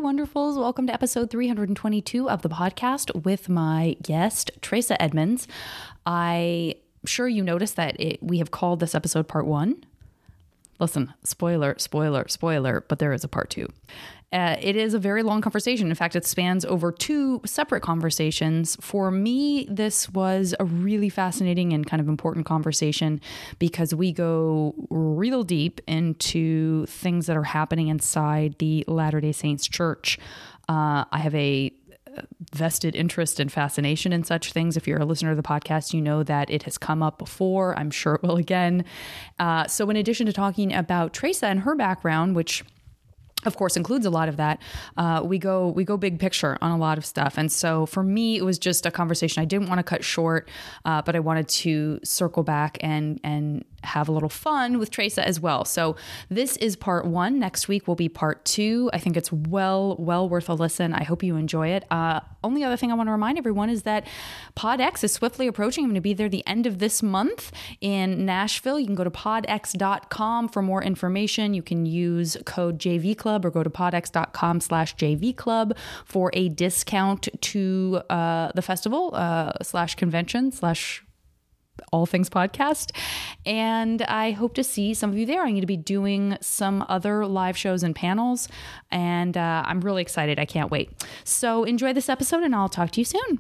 wonderfuls. Welcome to episode 322 of the podcast with my guest, Teresa Edmonds. I'm sure you noticed that we have called this episode part 1. Listen, spoiler, but there is a part 2. It is a very long conversation. In fact, it spans over 2 separate conversations. For me, this was a really fascinating and kind of important conversation because we go real deep into things that are happening inside the Latter-day Saints Church. I have a vested interest and fascination in such things. If you're a listener to the podcast, you know that it has come up before. I'm sure it will again. So in addition to talking about Teresa and her background, which of course includes a lot of that, we go big picture on a lot of stuff. And so for me, it was just a conversation I didn't want to cut short, but I wanted to circle back and have a little fun with Teresa as well. So this is part 1. Next week will be part 2. I think it's well worth a listen. I hope you enjoy it. Only other thing I want to remind everyone is that PodX is swiftly approaching. I'm going to be there the end of this month in Nashville. You can go to podx.com for more information. You can use code JVClub or go to podx.com/JVClub for a discount to the festival /convention/ all things podcast. And I hope to see some of you there. I'm going to be doing some other live shows and panels, and I'm really excited. I can't wait. So enjoy this episode, and I'll talk to you soon.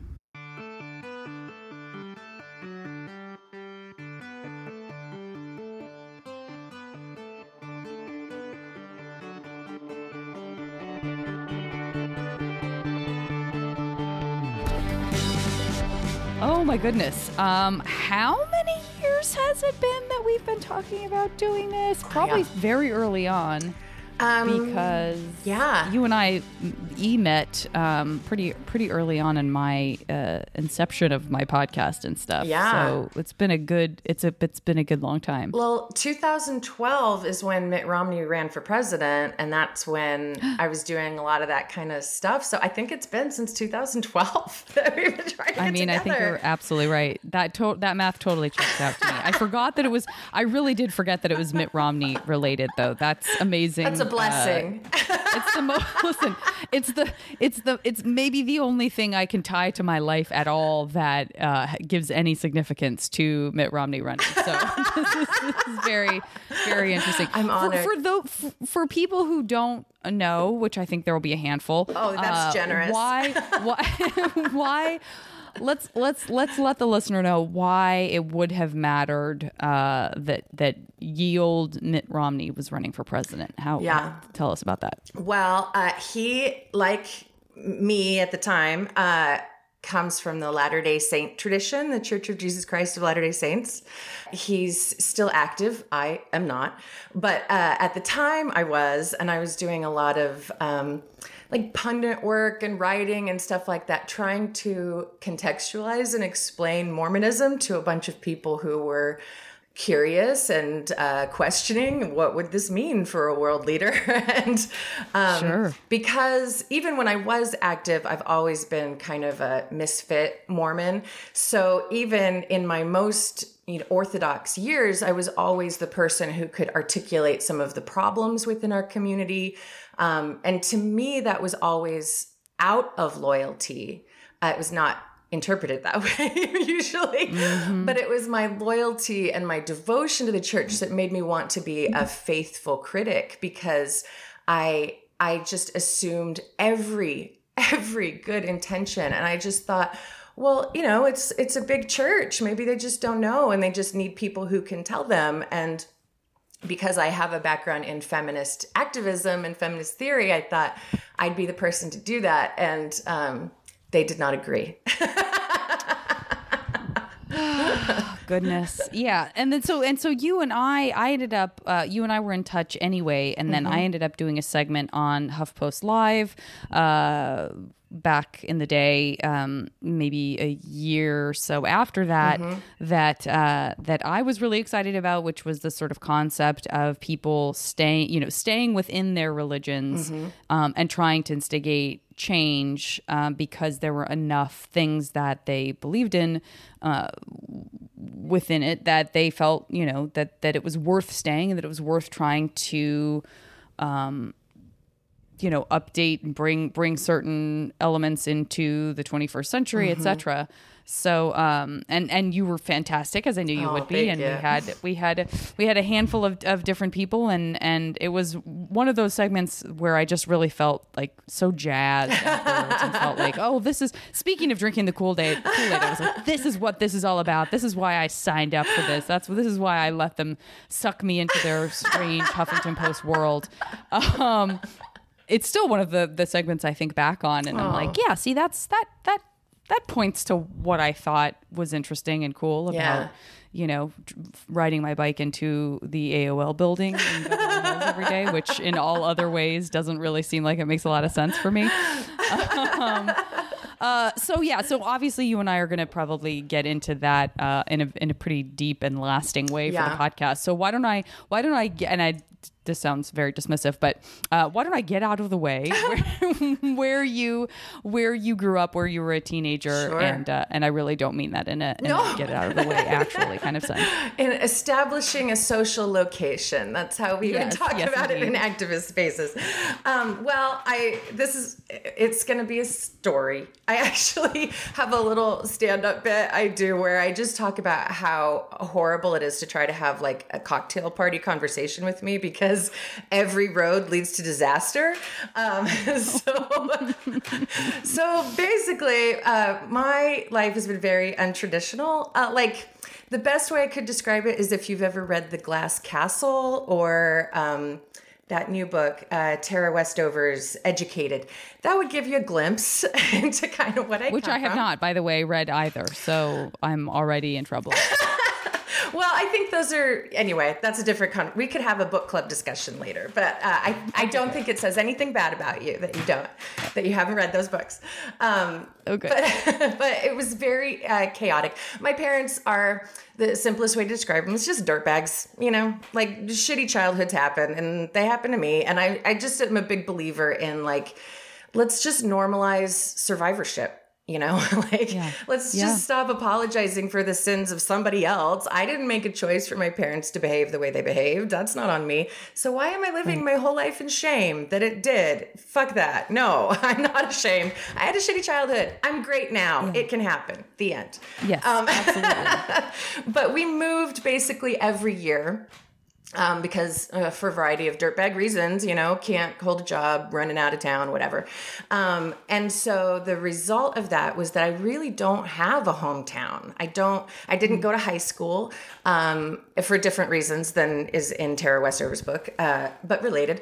Oh my goodness. How many years has it been that we've been talking about doing this? Probably very early on. Because you and I met pretty early on in my inception of my podcast and stuff. Yeah. So it's been a good long time. Well, 2012 is when Mitt Romney ran for president, and that's when I was doing a lot of that kind of stuff. So I think it's been since 2012 that we've been trying to get together. I think you're absolutely right. That math totally checks out to me. I really did forget that it was Mitt Romney related, though. That's amazing. That's a blessing. It's the most. Listen, it's maybe the only thing I can tie to my life at all that gives any significance to Mitt Romney running. So this is very, very interesting. I'm honored. For people who don't know, which I think there will be a handful. Oh, that's generous. Why? Let's let the listener know why it would have mattered that ye old Mitt Romney was running for president. Tell us about that. Well, he, like me at the time, comes from the Latter-day Saint tradition, the Church of Jesus Christ of Latter-day Saints. He's still active. I am not. But at the time I was doing a lot of like pundit work and writing and stuff like that, trying to contextualize and explain Mormonism to a bunch of people who were curious and questioning what would this mean for a world leader. And sure. Because even when I was active, I've always been kind of a misfit Mormon. So even in my most orthodox years, I was always the person who could articulate some of the problems within our community. And to me, that was always out of loyalty. It was not interpreted that way usually, but it was my loyalty and my devotion to the church that made me want to be a faithful critic, because I just assumed every good intention. And I just thought, well, it's a big church. Maybe they just don't know, and they just need people who can tell them. And because I have a background in feminist activism and feminist theory, I thought I'd be the person to do that. And they did not agree. Goodness. Yeah. And so you and I ended up, you and I were in touch anyway. And then I ended up doing a segment on HuffPost Live, back in the day, maybe a year or so after that, that I was really excited about, which was the sort of concept of people staying within their religions, and trying to instigate change, because there were enough things that they believed in within it that they felt, that it was worth staying, and that it was worth trying to update and bring certain elements into the 21st century, etc. So, and you were fantastic, as I knew you would be. And we had a handful of different people, and it was one of those segments where I just really felt like so jazzed afterwards and felt like, oh, this is, speaking of drinking the Kool-Aid, I was like, this is what this is all about. This is why I signed up for this. This is why I let them suck me into their strange Huffington Post world. It's still one of the segments I think back on, and I'm like, yeah, see, that points to what I thought was interesting and cool about, riding my bike into the AOL building in Beverly Hills every day, which in all other ways doesn't really seem like it makes a lot of sense for me. So obviously you and I are going to probably get into that in a pretty deep and lasting way for the podcast. So why don't I get, and this sounds very dismissive, but why don't I get out of the way where you grew up, where you were a teenager, sure. And I really don't mean that in a get it out of the way actually kind of sense. In establishing a social location, that's how we would talk about it in activist spaces. It's going to be a story. I actually have a little stand-up bit I do where I just talk about how horrible it is to try to have like a cocktail party conversation with me, because every road leads to disaster. So basically, my life has been very untraditional. The best way I could describe it is if you've ever read The Glass Castle or that new book, Tara Westover's Educated. That would give you a glimpse into kind of what Which I have not, by the way, read either. So I'm already in trouble. Well, I think those are, anyway, that's a different we could have a book club discussion later, but I don't think it says anything bad about you that you haven't read those books. Okay. But it was very chaotic. My parents are, the simplest way to describe them is just dirtbags, like shitty childhoods happen, and they happen to me. And I just am a big believer in let's just normalize survivorship. Let's just stop apologizing for the sins of somebody else. I didn't make a choice for my parents to behave the way they behaved. That's not on me. So why am I living my whole life in shame that it did? Fuck that. No, I'm not ashamed. I had a shitty childhood. I'm great now. Yeah. It can happen. The end. Yes, absolutely. But we moved basically every year. Because for a variety of dirtbag reasons, can't hold a job, running out of town, whatever. And so the result of that was that I really don't have a hometown. I didn't go to high school for different reasons than is in Tara Westover's book, but related.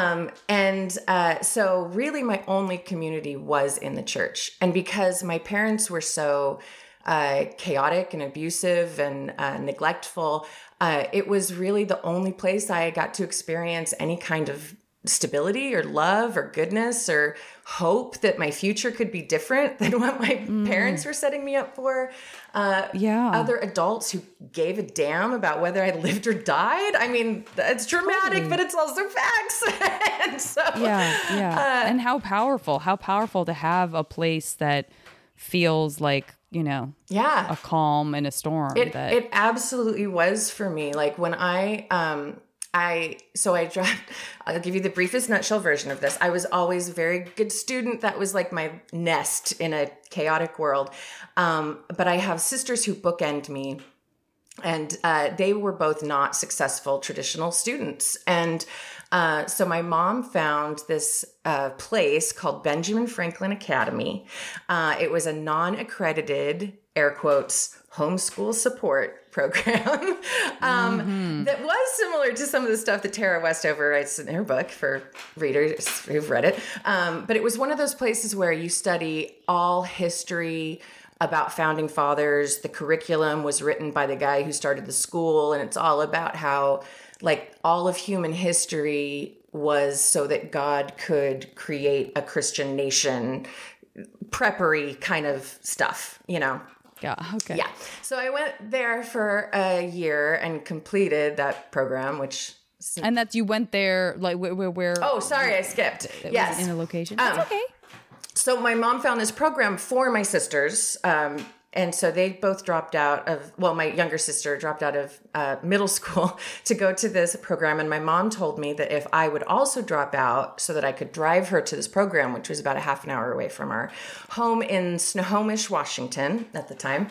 So really my only community was in the church. And because my parents were so chaotic and abusive and neglectful, it was really the only place I got to experience any kind of stability or love or goodness or hope that my future could be different than what my parents were setting me up for. Other adults who gave a damn about whether I lived or died. I mean, it's dramatic, but it's also facts. And so, and how powerful to have a place that feels like, a calm in a storm. It absolutely was for me. Like when I dropped, I'll give you the briefest nutshell version of this. I was always a very good student. That was like my nest in a chaotic world. But I have sisters who bookend me, and they were both not successful traditional students. And so my mom found this place called Benjamin Franklin Academy. It was a non-accredited, air quotes, homeschool support program that was similar to some of the stuff that Tara Westover writes in her book for readers who've read it. But it was one of those places where you study all history about founding fathers. The curriculum was written by the guy who started the school, and it's all about how all of human history was so that God could create a Christian nation, preppery kind of stuff, Yeah. Okay. Yeah. So I went there for a year and completed that program, which. And that you went there, where? Oh, sorry, I skipped. Yes. In a location. That's okay. So my mom found this program for my sisters, And so they both dropped out of, well, my younger sister dropped out of middle school to go to this program. And my mom told me that if I would also drop out so that I could drive her to this program, which was about a half an hour away from our home in Snohomish, Washington at the time,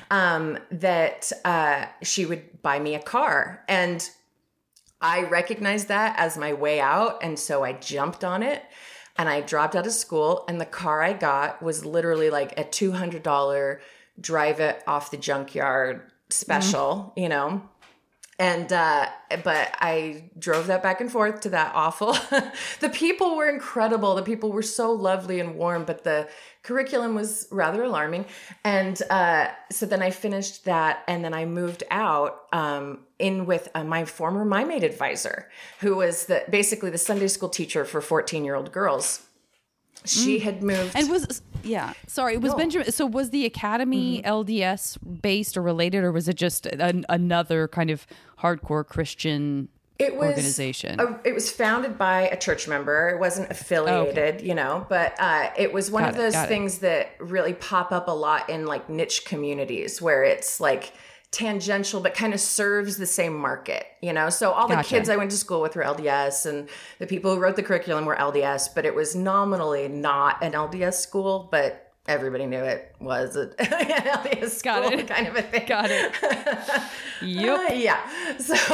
that she would buy me a car. And I recognized that as my way out. And so I jumped on it and I dropped out of school. And the car I got was literally like a $200 drive it off the junkyard special, you know? And, but I drove that back and forth to that awful, the people were incredible. The people were so lovely and warm, but the curriculum was rather alarming. And, so then I finished that and then I moved out, in with my former MyMate advisor, who was basically the Sunday school teacher for 14-year-old girls. She had moved. And Benjamin. So was the academy LDS based or related, or was it just another kind of hardcore Christian organization? It was founded by a church member. It wasn't affiliated, you know, but it was one of those things that really pop up a lot in like niche communities where it's like tangential, but kind of serves the same market, you know? So all the kids I went to school with were LDS and the people who wrote the curriculum were LDS, but it was nominally not an LDS school, but everybody knew it was an LDS school kind of a thing. Got it. Yep. Yeah.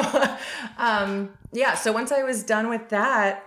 So, so once I was done with that,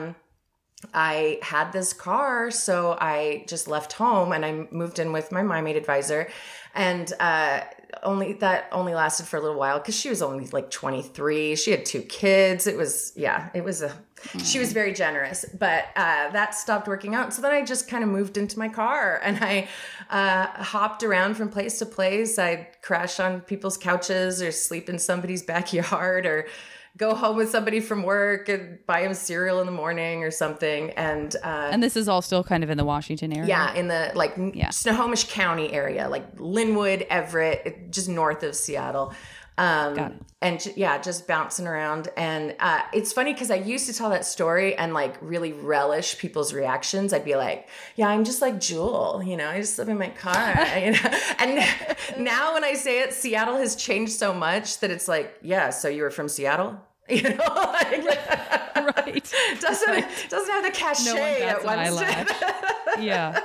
I had this car, so I just left home and I moved in with my MyMate advisor, and only lasted for a little while because she was only like 23. She had 2 kids. She was very generous, but that stopped working out. So then I just kind of moved into my car and I hopped around from place to place. I'd crash on people's couches or sleep in somebody's backyard or go home with somebody from work and buy him cereal in the morning or something. And this is all still kind of in the Washington area? Yeah, in the Snohomish County area, like Linwood, Everett, just north of Seattle. And just bouncing around. And it's funny because I used to tell that story and like really relish people's reactions. I'd be like, yeah, I'm just like Jewel, you know, I just live in my car. You know? And now when I say it, Seattle has changed so much that it's like, yeah, so you were from Seattle? You know, like, right. Doesn't have the cachet it once did. Yeah.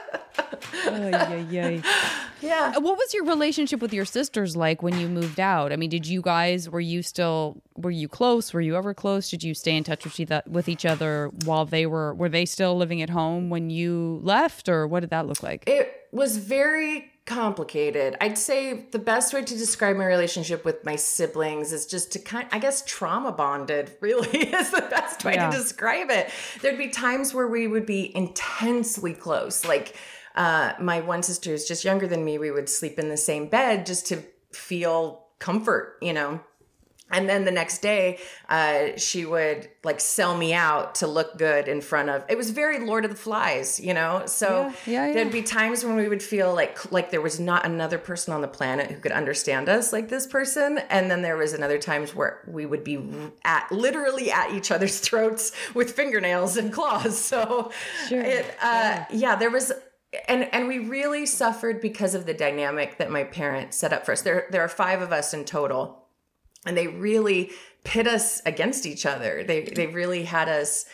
Yeah. What was your relationship with your sisters like when you moved out? I mean, were you close? Were you ever close? Did you stay in touch with each other while were they still living at home when you left, or what did that look like? It was very complicated. I'd say the best way to describe my relationship with my siblings is just to trauma bonded really is the best way to describe it. There'd be times where we would be intensely close. Like my one sister who's just younger than me, we would sleep in the same bed just to feel comfort, you know? And then the next day, she would like sell me out to look good in front of, it was very Lord of the Flies, you know? So there'd be times when we would feel like there was not another person on the planet who could understand us like this person. And then there was another times where we would be literally at each other's throats with fingernails and claws. So there was, and we really suffered because of the dynamic that my parents set up for us. There are 5 of us in total. And they really pit us against each other. They really had us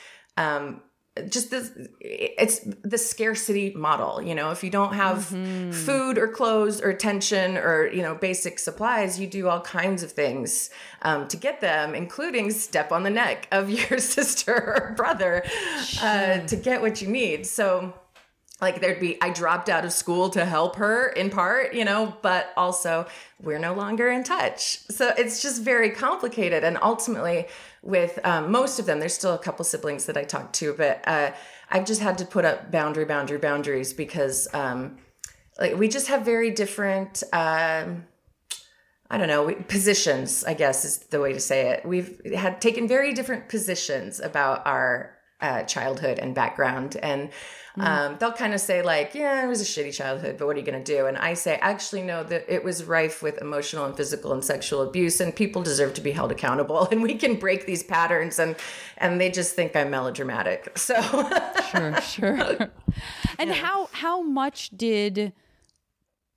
it's the scarcity model. You know, if you don't have food or clothes or attention or, you know, basic supplies, you do all kinds of things to get them, including step on the neck of your sister or brother to get what you need. So like I dropped out of school to help her in part, you know, but also we're no longer in touch. So it's just very complicated. And ultimately with most of them, there's still a couple siblings that I talk to, but I've just had to put up boundaries because we just have very different, positions, I guess is the way to say it. We've had taken very different positions about our childhood and background. And they'll kind of say like, yeah, it was a shitty childhood, but what are you going to do? And I say, actually, no, that it was rife with emotional and physical and sexual abuse, and people deserve to be held accountable, and we can break these patterns. And they just think I'm melodramatic. So sure. And how much did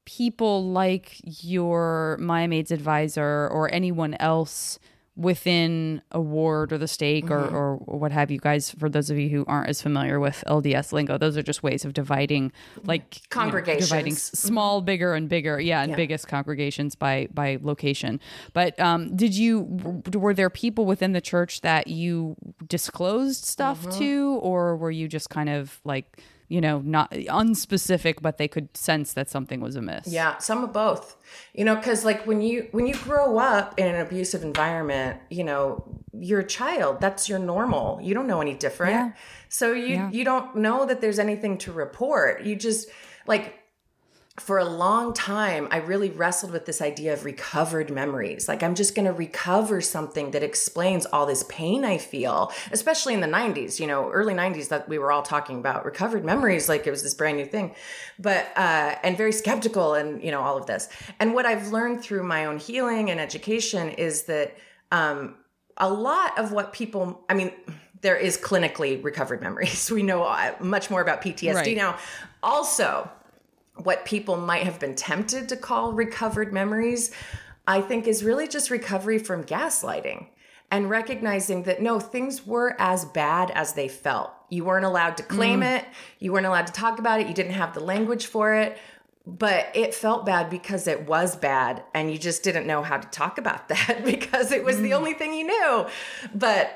people like your My Maid's advisor or anyone else within a ward or the stake or what have you guys, for those of you who aren't as familiar with LDS lingo, those are just ways of dividing, like congregations, dividing small, bigger and bigger. And biggest congregations by location. But were there people within the church that you disclosed stuff to, or were you just kind of like, not unspecific, but they could sense that something was amiss? Yeah, some of both. Because like when you grow up in an abusive environment, you're a child. That's your normal. You don't know any different. Yeah. So you don't know that there's anything to report. You just like, for a long time, I really wrestled with this idea of recovered memories. Like, I'm just going to recover something that explains all this pain I feel, especially in the 90s, early 90s, that we were all talking about recovered memories. Like it was this brand new thing, but, and very skeptical and, all of this. And what I've learned through my own healing and education is that, a lot of what people, there is clinically recovered memories. We know much more about PTSD now. Also, what people might have been tempted to call recovered memories, I think is really just recovery from gaslighting and recognizing that no, things were as bad as they felt. You weren't allowed to claim it. You weren't allowed to talk about it. You didn't have the language for it, but it felt bad because it was bad. And you just didn't know how to talk about that because it was the only thing you knew. But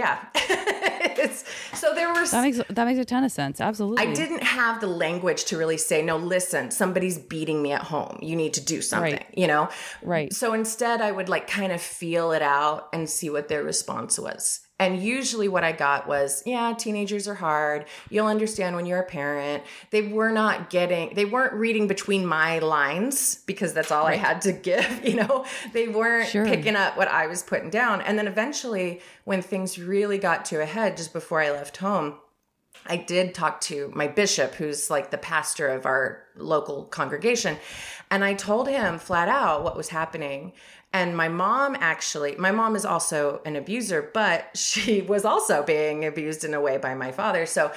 so there were... That makes a ton of sense. Absolutely. I didn't have the language to really say, no, listen, somebody's beating me at home. You need to do something, Right. So instead I would like kind of feel it out and see what their response was. And usually what I got was, yeah, teenagers are hard. You'll understand when you're a parent. They weren't reading between my lines because that's all I had to give, They weren't picking up what I was putting down. And then eventually when things really got to a head just before I left home, I did talk to my bishop, who's like the pastor of our local congregation. And I told him flat out what was happening. And my mom is also an abuser, but she was also being abused in a way by my father. So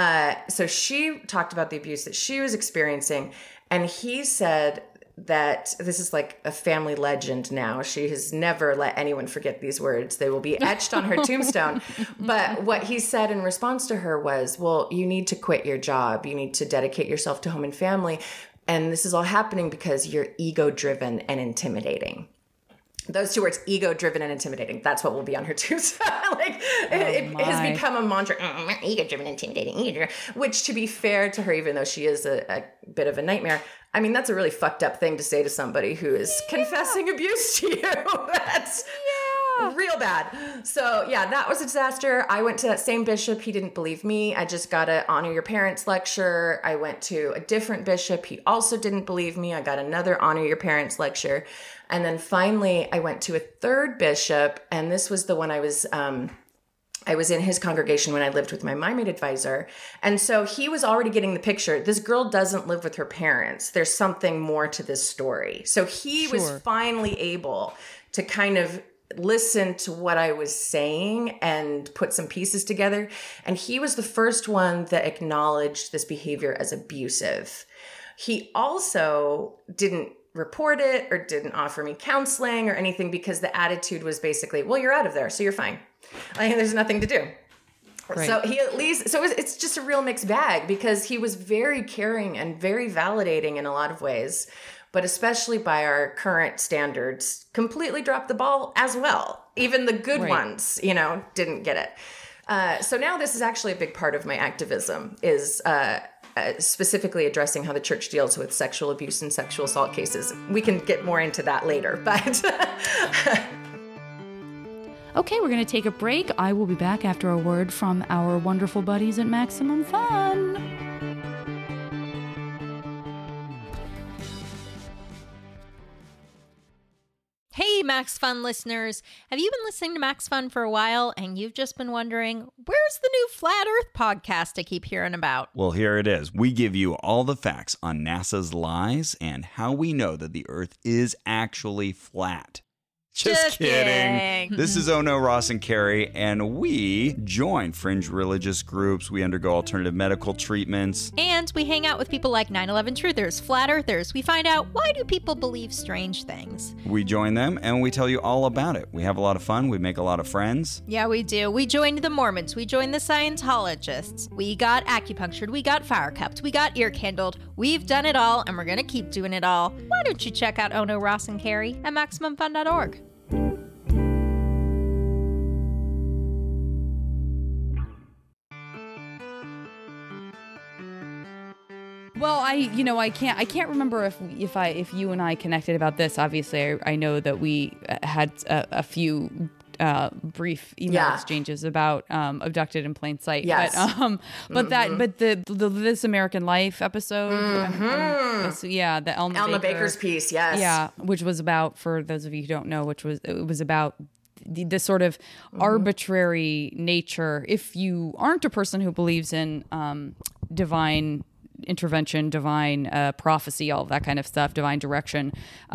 she talked about the abuse that she was experiencing. And he said that this is like a family legend now. She has never let anyone forget these words. They will be etched on her tombstone. But what he said in response to her was, well, you need to quit your job. You need to dedicate yourself to home and family. And this is all happening because you're ego-driven and intimidating. Those two words, ego-driven and intimidating. That's what will be on her tombstone. It has become a mantra. Ego-driven, intimidating, which, to be fair to her, even though she is a bit of a nightmare, that's a really fucked up thing to say to somebody who is confessing abuse to you. That's real bad. So yeah, that was a disaster. I went to that same bishop. He didn't believe me. I just got a honor your parents lecture. I went to a different bishop. He also didn't believe me. I got another honor your parents lecture. And then finally I went to a third bishop, and this was the one I was in his congregation when I lived with my My Maid advisor. And so he was already getting the picture. This girl doesn't live with her parents. There's something more to this story. So he was finally able to kind of listen to what I was saying and put some pieces together. And he was the first one that acknowledged this behavior as abusive. He also didn't report it or didn't offer me counseling or anything because the attitude was basically, well, you're out of there, so you're fine. There's nothing to do. Right. So it's just a real mixed bag because he was very caring and very validating in a lot of ways, but especially by our current standards, completely dropped the ball as well. Even the good ones, didn't get it. So now this is actually a big part of my activism is specifically addressing how the church deals with sexual abuse and sexual assault cases. We can get more into that later, but... Okay, we're going to take a break. I will be back after a word from our wonderful buddies at Maximum Fun. Hey, Max Fun listeners. Have you been listening to Max Fun for a while and you've just been wondering, where's the new Flat Earth podcast I keep hearing about? Well, here it is. We give you all the facts on NASA's lies and how we know that the Earth is actually flat. Just kidding. kidding. This is Oh No, Ross and Carrie, and we join fringe religious groups. We undergo alternative medical treatments. And we hang out with people like 9/11 truthers, flat earthers. We find out, why do people believe strange things? We join them, and we tell you all about it. We have a lot of fun. We make a lot of friends. Yeah, we do. We joined the Mormons. We joined the Scientologists. We got acupunctured. We got fire cupped. We got ear candled. We've done it all, and we're going to keep doing it all. Why don't you check out Oh No, Ross and Carrie at MaximumFun.org. Well, I can't remember if you and I connected about this. Obviously, I know that we had a few brief email exchanges about Abducted in Plain Sight. Yes. But the This American Life episode, the Elma Baker's piece, yes. Yeah, which was about, for those of you who don't know, it was about the sort of arbitrary nature. If you aren't a person who believes in divine intervention, divine prophecy, all of that kind of stuff, divine direction,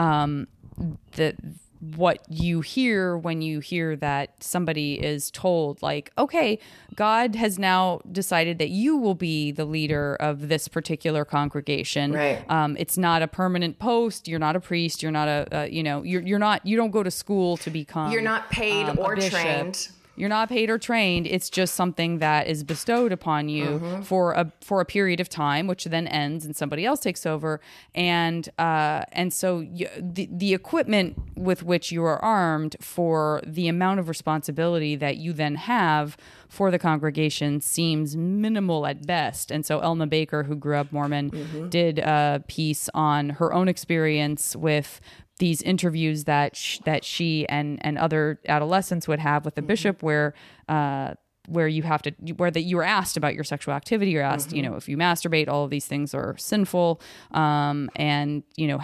what you hear when you hear that somebody is told, like, okay, God has now decided that you will be the leader of this particular congregation. Right. It's not a permanent post. You're not a priest. You're not you don't go to school to become. You're not paid or trained. You're not paid or trained. It's just something that is bestowed upon you for a period of time, which then ends and somebody else takes over. And so the equipment with which you are armed for the amount of responsibility that you then have for the congregation seems minimal at best. And so Elma Baker, who grew up Mormon, did a piece on her own experience with these interviews that she and other adolescents would have with the bishop, where you were asked about your sexual activity. You're asked, if you masturbate, all of these things are sinful, and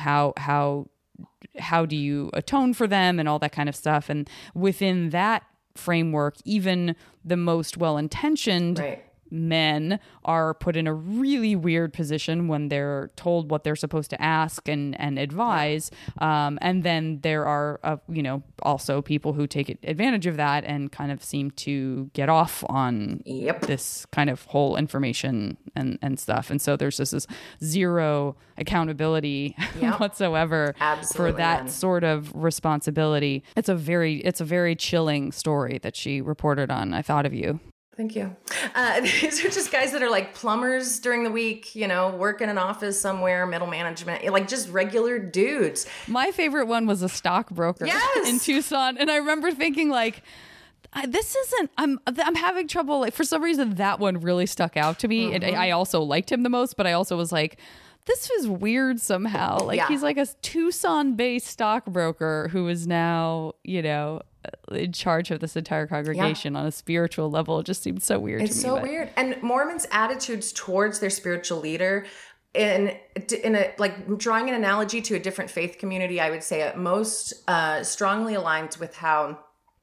how do you atone for them, and all that kind of stuff. And within that framework, even the most well-intentioned men are put in a really weird position when they're told what they're supposed to ask and advise. And then there are, also people who take advantage of that and kind of seem to get off on this kind of whole information and stuff. And so there's just this zero accountability whatsoever for that sort of responsibility. It's a very chilling story that she reported on. I thought of you. Thank you. These are just guys that are like plumbers during the week, work in an office somewhere, middle management, like just regular dudes. My favorite one was a stockbroker in Tucson. And I remember thinking, like, I'm having trouble. Like, for some reason, that one really stuck out to me. And I also liked him the most, but I also was like, this is weird somehow. Like, he's like a Tucson-based stockbroker who is now, in charge of this entire congregation on a spiritual level. It just seemed so weird to me. It's so weird. And Mormons' attitudes towards their spiritual leader, in a, like, drawing an analogy to a different faith community, I would say it most strongly aligns with how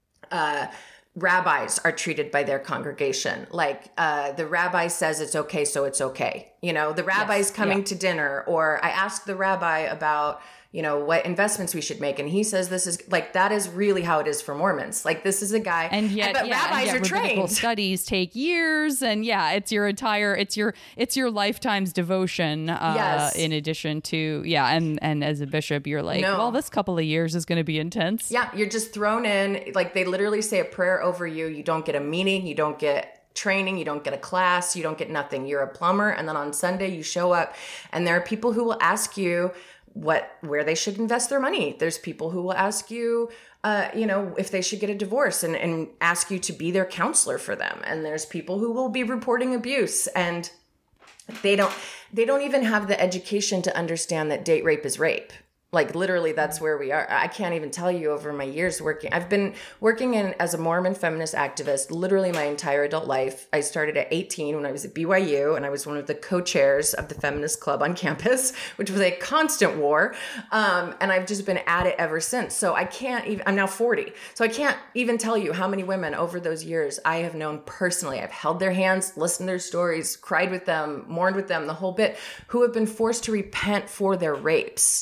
rabbis are treated by their congregation. Like, the rabbi says it's okay, so it's okay. The rabbi's coming to dinner, or I asked the rabbi about, what investments we should make. And he says this is, like, that is really how it is for Mormons. Like, this is a guy. And yet, but rabbis are trained. Studies take years. And it's your lifetime's devotion. In addition to, and as a bishop, you're like, well, this couple of years is going to be intense. Yeah. You're just thrown in. Like, they literally say a prayer over you. You don't get a meeting. You don't get training, you don't get a class, you don't get nothing. You're a plumber, and then on Sunday you show up, and there are people who will ask you where they should invest their money. There's people who will ask you, if they should get a divorce, and ask you to be their counselor for them. And there's people who will be reporting abuse, and they don't even have the education to understand that date rape is rape. Like, literally, that's where we are. I can't even tell you, over my years working. I've been working as a Mormon feminist activist literally my entire adult life. I started at 18 when I was at BYU, and I was one of the co-chairs of the feminist club on campus, which was a constant war. And I've just been at it ever since. So I'm now 40. So I can't even tell you how many women over those years I have known personally. I've held their hands, listened to their stories, cried with them, mourned with them, the whole bit, who have been forced to repent for their rapes.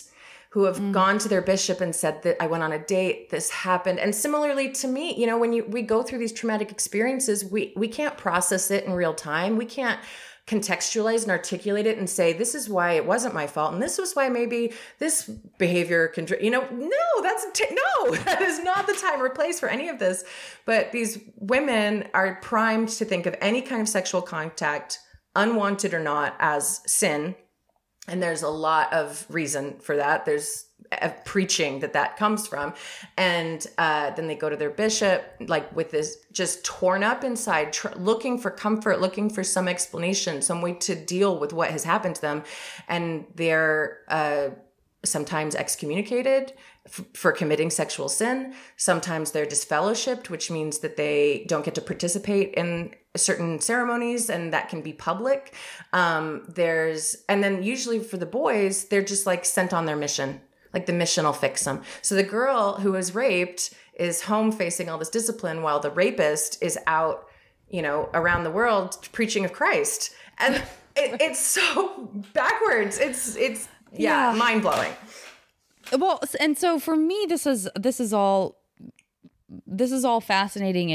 who have gone to their bishop and said that I went on a date, this happened. And similarly to me, you know, when we go through these traumatic experiences, we can't process it in real time. We can't contextualize and articulate it and say, this is why it wasn't my fault. And this was why maybe this behavior can, you know, no, that is not the time or place for any of this. But these women are primed to think of any kind of sexual contact, unwanted or not, as sin. And there's a lot of reason for that. There's preaching that comes from. And then they go to their bishop, like with this just torn up inside, looking for comfort, looking for some explanation, some way to deal with what has happened to them. And they're sometimes excommunicated for committing sexual sin. Sometimes they're disfellowshipped, which means that they don't get to participate in certain ceremonies, and that can be public. And then usually for the boys, they're just like sent on their mission. Like the mission will fix them. So the girl who was raped is home facing all this discipline while the rapist is out, you know, around the world preaching of Christ. And it's so backwards. It's mind blowing. Well, and so for me, this is all fascinating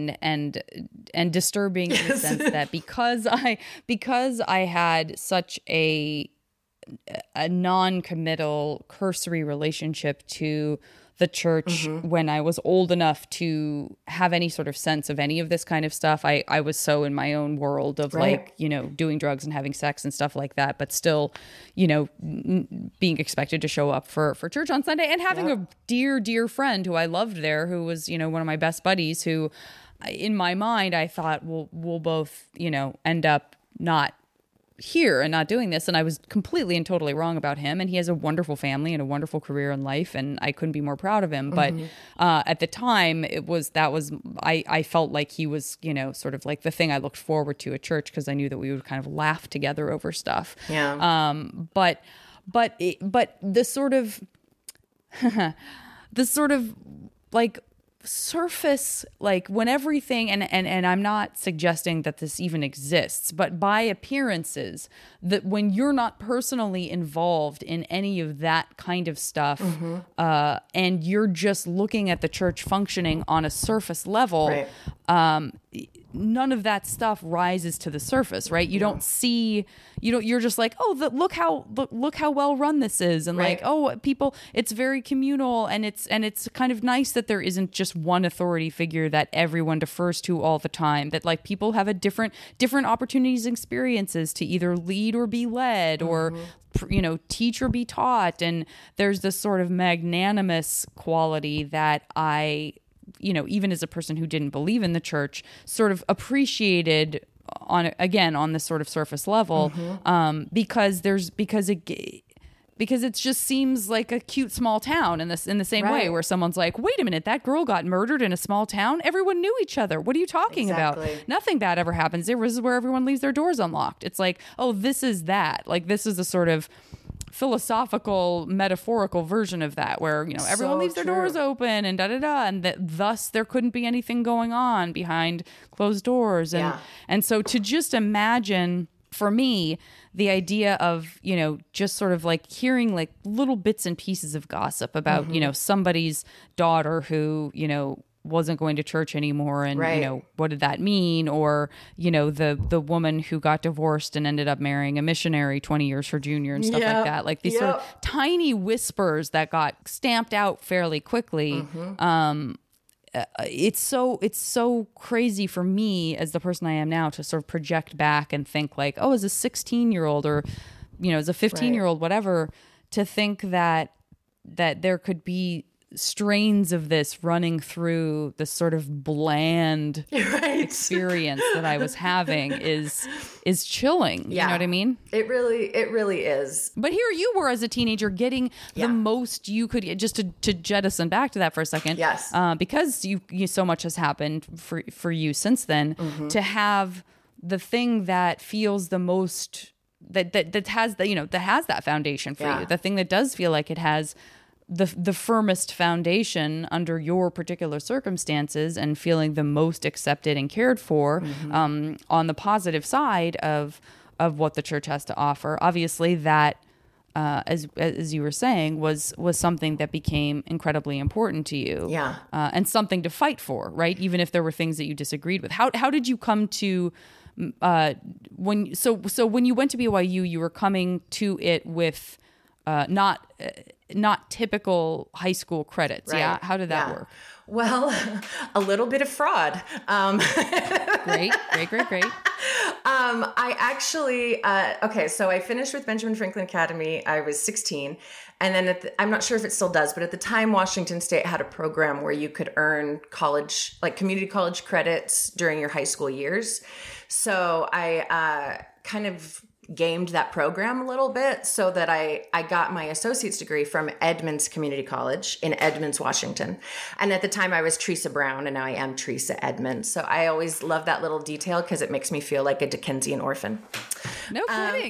and disturbing in the sense that because I had such a non-committal, cursory relationship to the church when I was old enough to have any sort of sense of any of this kind of stuff. I was so in my own world of like, you know, doing drugs and having sex and stuff like that, but still, you know, being expected to show up for church on Sunday and having a dear friend who I loved there, who was, you know, one of my best buddies, who in my mind, I thought, we'll both, you know, end up not here and not doing this. And I was completely and totally wrong about him. And he has a wonderful family and a wonderful career in life. And I couldn't be more proud of him. But at the time I felt like he was, you know, sort of like the thing I looked forward to at church, because I knew that we would kind of laugh together over stuff. Yeah. But the sort of like surface, like when everything, and I'm not suggesting that this even exists, but by appearances, that when you're not personally involved in any of that kind of stuff, and you're just looking at the church functioning on a surface level, none of that stuff rises to the surface, right? You don't see, you're just like, oh, look how well run this is. And like, oh, people, it's very communal, and it's kind of nice that there isn't just one authority figure that everyone defers to all the time, that like people have a different opportunities and experiences to either lead or be led, or, you know, teach or be taught. And there's this sort of magnanimous quality that I, you know, even as a person who didn't believe in the church, sort of appreciated on this sort of surface level, because it just seems like a cute small town in the same way, where someone's like, wait a minute, that girl got murdered in a small town. Everyone knew each other. What are you talking about? Nothing bad ever happens. This is where everyone leaves their doors unlocked. It's like, oh, this is that. Like, this is a sort of philosophical, metaphorical version of that, where, you know, everyone leaves their doors open and and that thus there couldn't be anything going on behind closed doors. And so to just imagine, for me, the idea of, you know, just sort of like hearing like little bits and pieces of gossip about, you know, somebody's daughter who, you know, wasn't going to church anymore, and you know, what did that mean? Or, you know, the woman who got divorced and ended up marrying a missionary 20 years her junior and stuff like that. Like these sort of tiny whispers that got stamped out fairly quickly. It's so crazy for me as the person I am now to sort of project back and think like, oh, as a 16-year-old, or, you know, as a 15-year-old, whatever, to think that there could be strains of this running through the sort of bland experience that I was having is chilling. You know what I mean? It really is. But here you were as a teenager getting the most you could, just to jettison back to that for a second. Yes. Because you so much has happened for you since then, to have the thing that feels the most, that has the, you know, that has that foundation for you, the thing that does feel like it has the firmest foundation under your particular circumstances, and feeling the most accepted and cared for, on the positive side of what the church has to offer. Obviously that as you were saying, was something that became incredibly important to you. Yeah. And something to fight for, right? Even if there were things that you disagreed with. How did you come to when you went to BYU, you were coming to it with not typical high school credits. Right. Yeah. How did that work? Well, a little bit of fraud. Great. I actually, so I finished with Benjamin Franklin Academy. I was 16. And then I'm not sure if it still does, but at the time, Washington State had a program where you could earn college, like community college credits during your high school years. So I kind of gamed that program a little bit so that I got my associate's degree from Edmonds Community College in Edmonds, Washington. And at the time I was Teresa Brown, and now I am Teresa Edmonds. So I always love that little detail because it makes me feel like a Dickensian orphan. No kidding.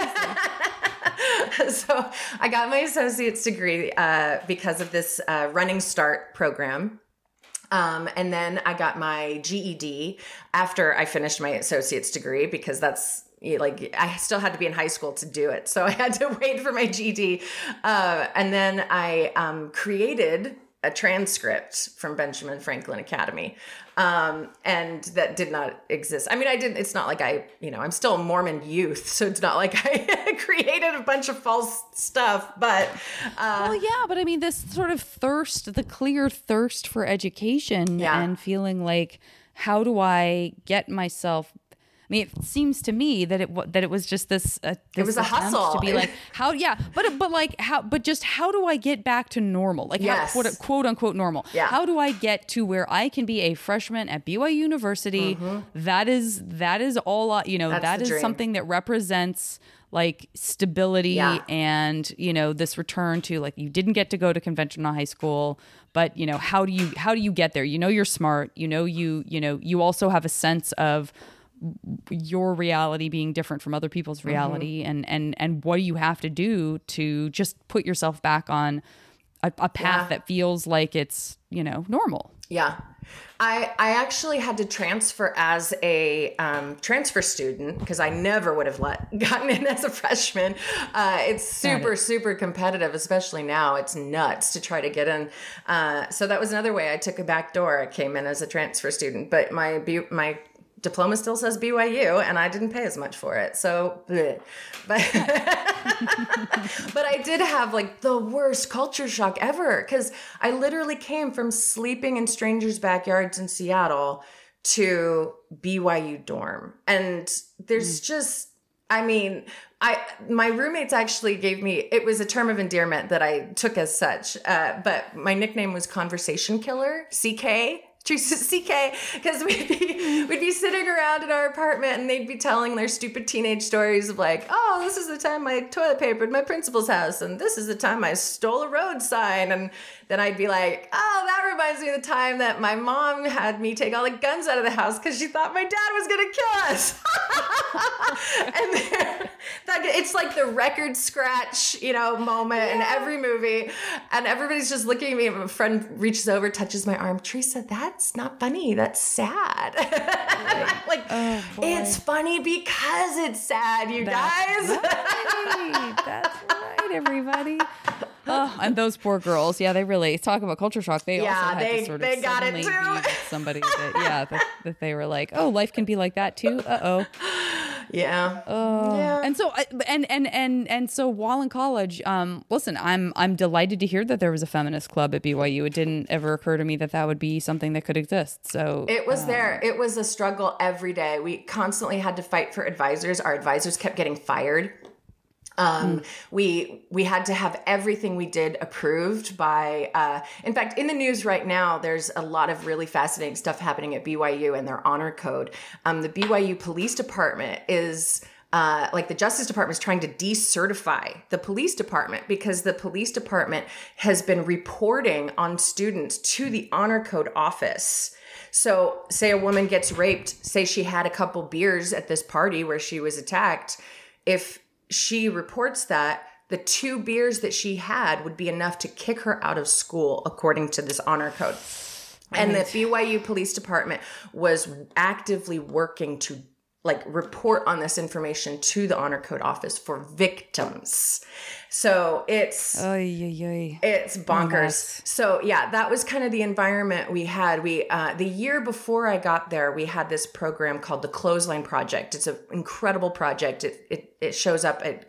So I got my associate's degree because of this Running Start program. And then I got my GED after I finished my associate's degree because that's like I still had to be in high school to do it. So I had to wait for my GED. And then I created a transcript from Benjamin Franklin Academy. And that did not exist. I mean, it's not like I'm still a Mormon youth. So it's not like I created a bunch of false stuff, but. Well, yeah, but I mean, this sort of the clear thirst for education and feeling like, how do I get myself. I mean, it seems to me that it was just this. It was a hustle to be like how, but just how do I get back to normal? Like, yes. quote unquote normal. Yeah. How do I get to where I can be a freshman at BYU University? Mm-hmm. That is all. That is dream. Something that represents like stability and this return to like you didn't get to go to conventional high school, but how do you get there? You're smart. You also have a sense of your reality being different from other people's reality, and what do you have to do to just put yourself back on a path that feels like it's normal. Yeah. I actually had to transfer as a transfer student because I never would have gotten in as a freshman. It's super competitive, especially now. It's nuts to try to get in. So that was another way I took a back door. I came in as a transfer student, but my diploma still says BYU, and I didn't pay as much for it. So, bleh. But I did have like the worst culture shock ever because I literally came from sleeping in strangers' backyards in Seattle to BYU dorm. And there's just, my roommates actually gave me, it was a term of endearment that I took as such, but my nickname was Conversation Killer, CK. CK, because we'd be sitting around in our apartment and they'd be telling their stupid teenage stories of like, oh, this is the time I toilet papered my principal's house, and this is the time I stole a road sign, and then I'd be like, oh, that reminds me of the time that my mom had me take all the guns out of the house because she thought my dad was gonna kill us. And it's like the record scratch, moment in every movie, and everybody's just looking at me. And my friend reaches over, touches my arm. Teresa, that's not funny. That's sad. It's funny because it's sad, you guys. Right. That's right, everybody. Oh, and those poor girls. Yeah, they really talk about culture shock. They also had to sort of suddenly be with somebody that they were like, oh, life can be like that too. Uh-oh. Yeah. Yeah. And so and so while in college, listen, I'm delighted to hear that there was a feminist club at BYU. It didn't ever occur to me that would be something that could exist. So it was there. It was a struggle every day. We constantly had to fight for advisors. Our advisors kept getting fired. We had to have everything we did approved by, in fact, in the news right now, there's a lot of really fascinating stuff happening at BYU and their honor code. The BYU Police Department is, the Justice Department is trying to decertify the police department because the police department has been reporting on students to the honor code office. So say a woman gets raped, say she had a couple beers at this party where she was attacked. If she reports that, the 2 beers that she had would be enough to kick her out of school, according to this honor code. Right. And the BYU Police Department was actively working to like report on this information to the Honor Code Office for victims. So it's bonkers. So yeah, that was kind of the environment we had. The year before I got there, we had this program called the Clothesline Project. It's an incredible project. It shows up at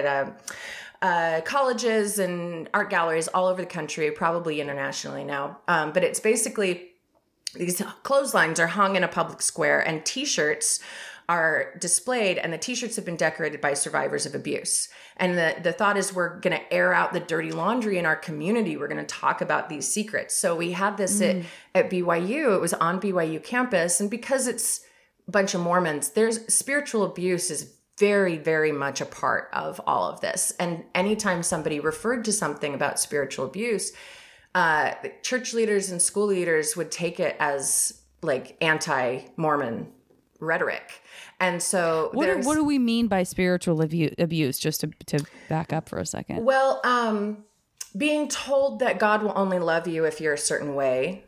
colleges and art galleries all over the country, probably internationally now. But it's basically these clotheslines are hung in a public square, and T-shirts are displayed, and the T-shirts have been decorated by survivors of abuse. And the thought is we're going to air out the dirty laundry in our community. We're going to talk about these secrets. So we had this at BYU. It was on BYU campus. And because it's a bunch of Mormons, there's spiritual abuse is very, very much a part of all of this. And anytime somebody referred to something about spiritual abuse, church leaders and school leaders would take it as like anti-Mormon rhetoric. And so what do we mean by spiritual abuse, just to back up for a second? Well, being told that God will only love you if you're a certain way,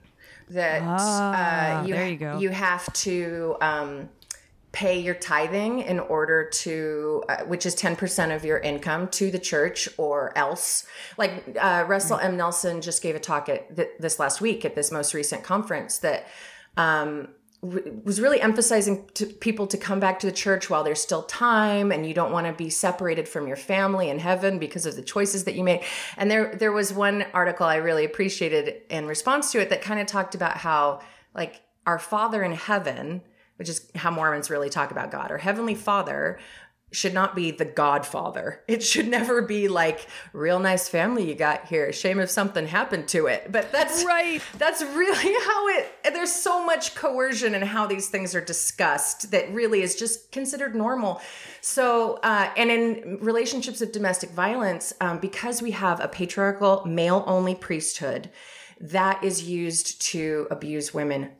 that you have to pay your tithing in order to, which is 10% of your income, to the church, or else. Like Russell M. Nelson just gave a talk at this last week at this most recent conference that was really emphasizing to people to come back to the church while there's still time, and you don't want to be separated from your family in heaven because of the choices that you made. And there was one article I really appreciated in response to it that kind of talked about how, like, our Father in heaven, which is how Mormons really talk about God, our Heavenly Father should not be the Godfather. It should never be like, real nice family you got here. Shame if something happened to it. But that's right. That's really how there's so much coercion in how these things are discussed that really is just considered normal. So, and in relationships of domestic violence, because we have a patriarchal male-only priesthood, that is used to abuse women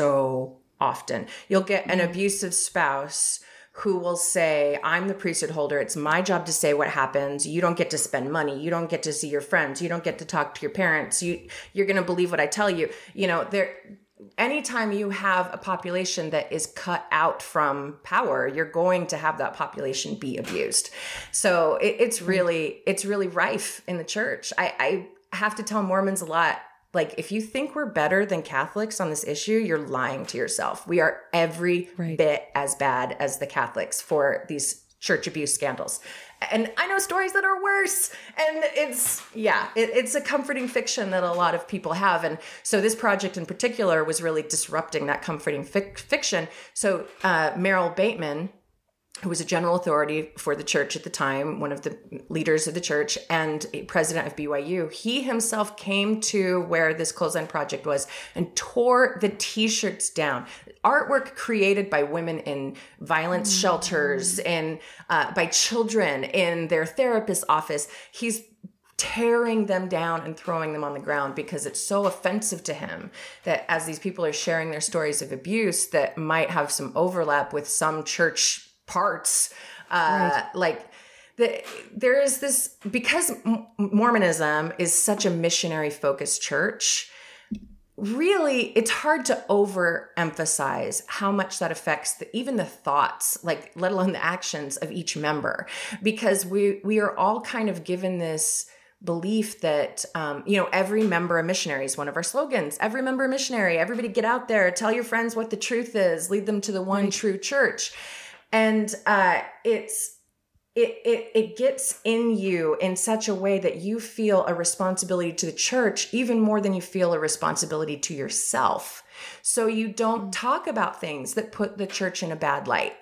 so often. You'll get an abusive spouse who will say, I'm the priesthood holder. It's my job to say what happens. You don't get to spend money. You don't get to see your friends. You don't get to talk to your parents. You're going to believe what I tell you. You know, anytime you have a population that is cut out from power, you're going to have that population be abused. So it's really rife in the church. I have to tell Mormons a lot, like, if you think we're better than Catholics on this issue, you're lying to yourself. We are every bit as bad as the Catholics for these church abuse scandals. And I know stories that are worse. And it's a comforting fiction that a lot of people have. And so this project in particular was really disrupting that comforting fiction. So Merrill Bateman, who was a general authority for the church at the time, one of the leaders of the church and a president of BYU, he himself came to where this Clothesline Project was and tore the T-shirts down. Artwork created by women in violence shelters and by children in their therapist's office. He's tearing them down and throwing them on the ground because it's so offensive to him that as these people are sharing their stories of abuse that might have some overlap with some church parts, there is this, because Mormonism is such a missionary focused church, really it's hard to overemphasize how much that affects even the thoughts, like let alone the actions of each member, because we are all kind of given this belief that, every member a missionary is one of our slogans. Every member a missionary. Everybody get out there, tell your friends what the truth is, lead them to the one true church. And it gets in you in such a way that you feel a responsibility to the church even more than you feel a responsibility to yourself. So you don't talk about things that put the church in a bad light.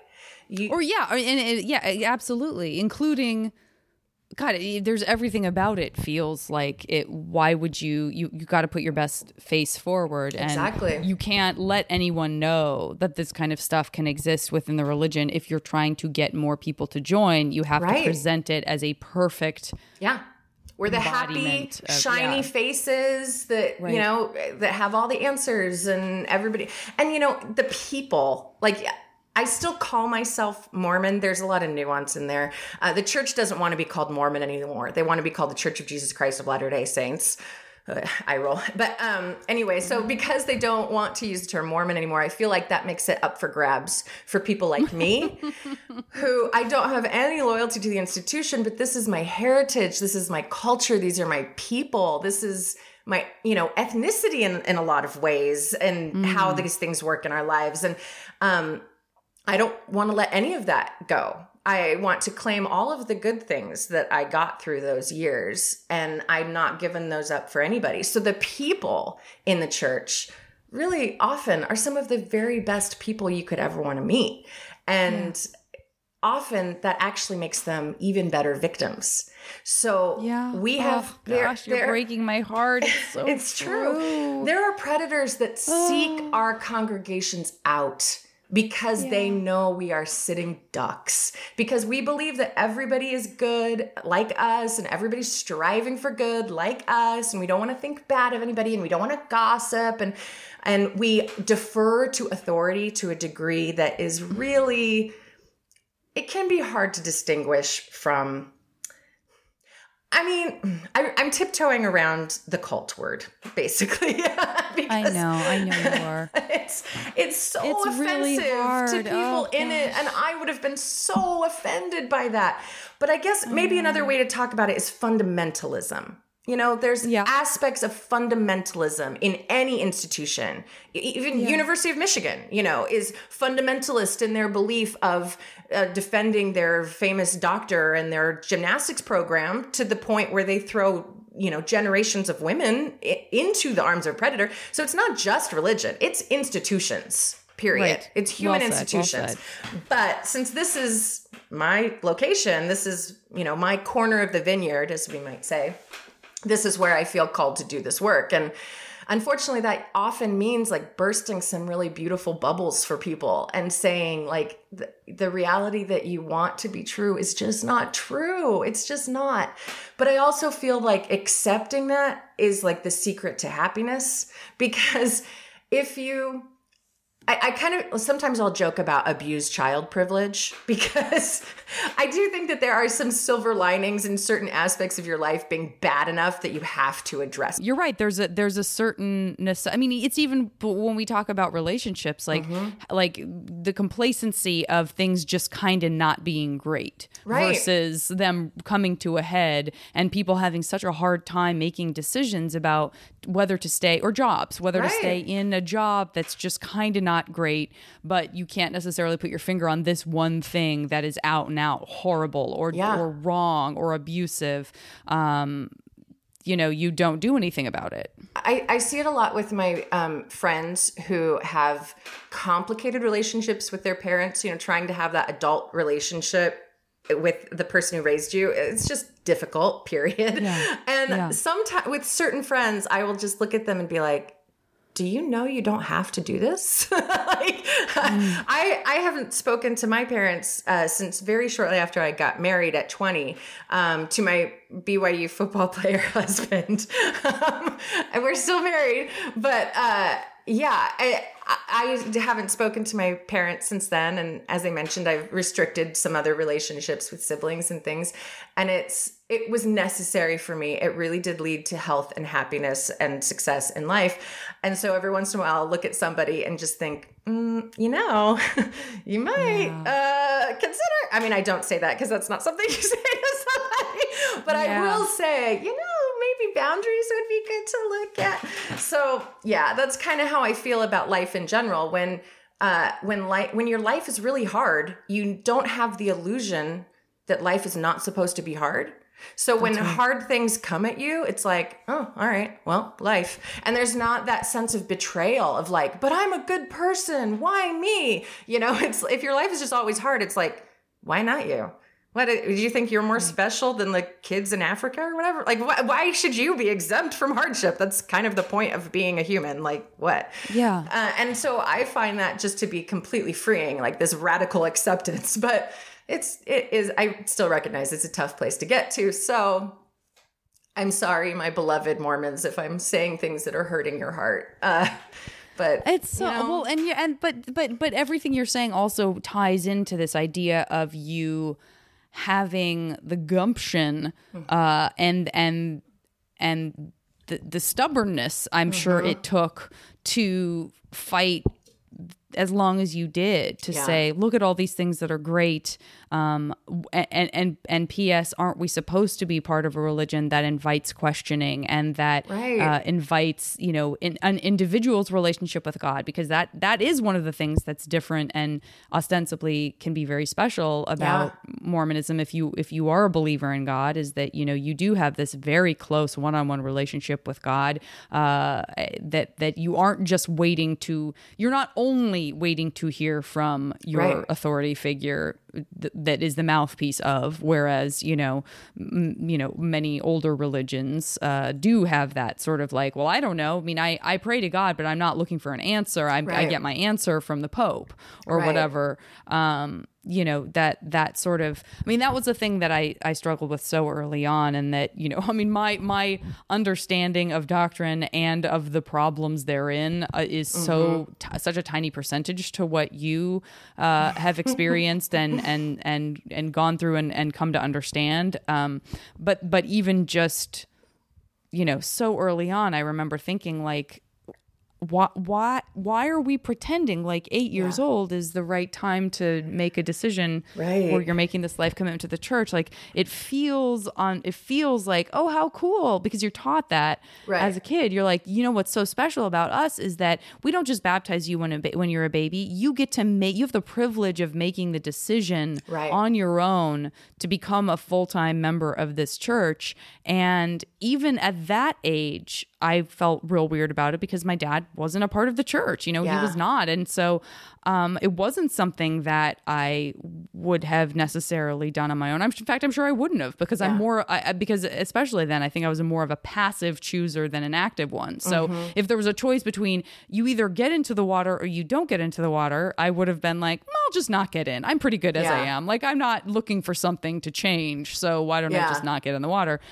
Absolutely, including, God, there's everything about it feels like it. Why would you got to put your best face forward. Exactly. And you can't let anyone know that this kind of stuff can exist within the religion. If you're trying to get more people to join, you have to present it as a perfect we're the happy, shiny faces that, that have all the answers, and everybody. And, the people, like, I still call myself Mormon. There's a lot of nuance in there. The church doesn't want to be called Mormon anymore. They want to be called the Church of Jesus Christ of Latter-day Saints. I roll. But anyway, so because they don't want to use the term Mormon anymore, I feel like that makes it up for grabs for people like me, who I don't have any loyalty to the institution, but this is my heritage. This is my culture. These are my people. This is my, ethnicity in a lot of ways, and how these things work in our lives. And I don't want to let any of that go. I want to claim all of the good things that I got through those years, and I'm not giving those up for anybody. So the people in the church really often are some of the very best people you could ever want to meet. And often that actually makes them even better victims. So we have, you're breaking my heart. It's true. There are predators that seek our congregations out, because they know we are sitting ducks, because we believe that everybody is good like us, and everybody's striving for good like us, and we don't want to think bad of anybody, and we don't want to gossip, and we defer to authority to a degree that is really, it can be hard to distinguish from. I mean, I'm tiptoeing around the cult word, basically. I know you are. It's so offensive really hard to people in it, and I would have been so offended by that. But I guess maybe another way to talk about it is fundamentalism. There's aspects of fundamentalism in any institution. Even University of Michigan, is fundamentalist in their belief of defending their famous doctor and their gymnastics program, to the point where they throw, generations of women into the arms of a predator. So it's not just religion, it's institutions. Period. Right. It's human institutions. But since this is my location, this is, my corner of the vineyard, as we might say, this is where I feel called to do this work. And unfortunately, that often means like bursting some really beautiful bubbles for people and saying like the reality that you want to be true is just not true. It's just not. But I also feel like accepting that is like the secret to happiness, because if you... I kind of, sometimes I'll joke about abused child privilege, because I do think that there are some silver linings in certain aspects of your life being bad enough that you have to address. You're right. There's a certainness. I mean, it's even when we talk about relationships, like the complacency of things just kind of not being great, versus them coming to a head, and people having such a hard time making decisions about whether to stay, or jobs, whether to stay in a job that's just kind of not great, but you can't necessarily put your finger on this one thing that is out and out horrible or wrong or abusive. You don't do anything about it. I see it a lot with my friends who have complicated relationships with their parents, trying to have that adult relationship with the person who raised you. It's just difficult, period. And sometimes with certain friends, I will just look at them and be like, do you know you don't have to do this? I haven't spoken to my parents since very shortly after I got married at 20 to my BYU football player husband. And we're still married. But I haven't spoken to my parents since then. And as I mentioned, I've restricted some other relationships with siblings and things. And it was necessary for me. It really did lead to health and happiness and success in life. And so every once in a while, I'll look at somebody and just think, you might consider. I mean, I don't say that because that's not something you say to somebody. But I will say, maybe boundaries would be good to look at. So that's kind of how I feel about life in general. When your life is really hard, you don't have the illusion that life is not supposed to be hard. So when hard things come at you, it's like, oh, all right, well, life. And there's not that sense of betrayal of like, but I'm a good person. Why me? It's, if your life is just always hard, it's like, why not you? What, do you think you're more special than the kids in Africa or whatever? Like, why should you be exempt from hardship? That's kind of the point of being a human. Like, what? Yeah. And so I find that just to be completely freeing, like this radical acceptance. But it is, I still recognize it's a tough place to get to. So I'm sorry, my beloved Mormons, if I'm saying things that are hurting your heart. But it's so but everything you're saying also ties into this idea of you having the gumption and the stubbornness I'm sure it took to fight as long as you did to say, look at all these things that are great. And P.S. aren't we supposed to be part of a religion that invites questioning and that invites, an individual's relationship with God? Because that is one of the things that's different and ostensibly can be very special about Mormonism. If you are a believer in God, is that, you do have this very close one-on-one relationship with God, that you aren't just you're not only waiting to hear from your authority figure that is the mouthpiece of, whereas many older religions do have that sort of like, well, I don't know, I mean, I pray to God, but I'm not looking for an answer. I get my answer from the Pope or whatever. That sort of, I mean, that was a thing that I struggled with so early on, and that, my understanding of doctrine and of the problems therein is such a tiny percentage to what you have experienced and gone through and come to understand. But even just, so early on, I remember thinking like, why are we pretending like 8 years old is the right time to make a decision where you're making this life commitment to the church? Like it feels like, oh, how cool, because you're taught that as a kid. You're like, what's so special about us is that we don't just baptize you when you're a baby. You get to you have the privilege of making the decision on your own to become a full-time member of this church. And even at that age, I felt real weird about it because my dad wasn't a part of the church. He was not. And so it wasn't something that I would have necessarily done on my own. In fact, I'm sure I wouldn't have, because because especially then, I think I was more of a passive chooser than an active one. So if there was a choice between you either get into the water or you don't get into the water, I would have been like, I'll just not get in. I'm pretty good as I am. Like, I'm not looking for something to change. So why don't I just not get in the water?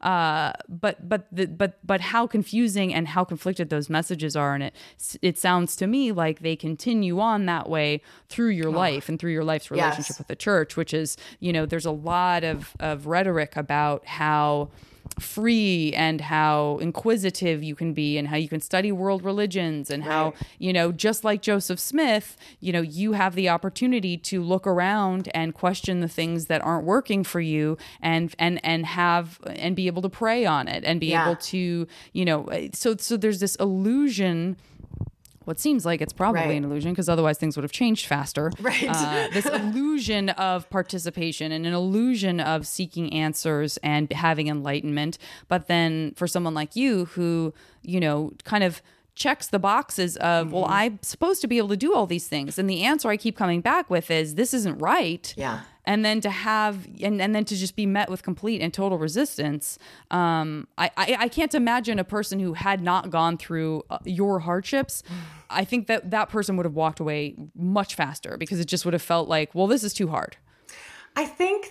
But how confusing and how conflicted those messages are. And it sounds to me like they continue on that way through your life and through your life's relationship with the church, which is, there's a lot of rhetoric about how free and how inquisitive you can be and how you can study world religions and how, just like Joseph Smith, you have the opportunity to look around and question the things that aren't working for you and be able to pray on it and be able to, so there's this illusion. What seems like it's probably an illusion, because otherwise things would have changed faster. This illusion of participation and an illusion of seeking answers and having enlightenment. But then for someone like you who, kind of checks the boxes of, well, I'm supposed to be able to do all these things. And the answer I keep coming back with is, this isn't right. And then to have, and then to just be met with complete and total resistance. I can't imagine a person who had not gone through your hardships. I think that person would have walked away much faster, because it just would have felt like, well, this is too hard. I think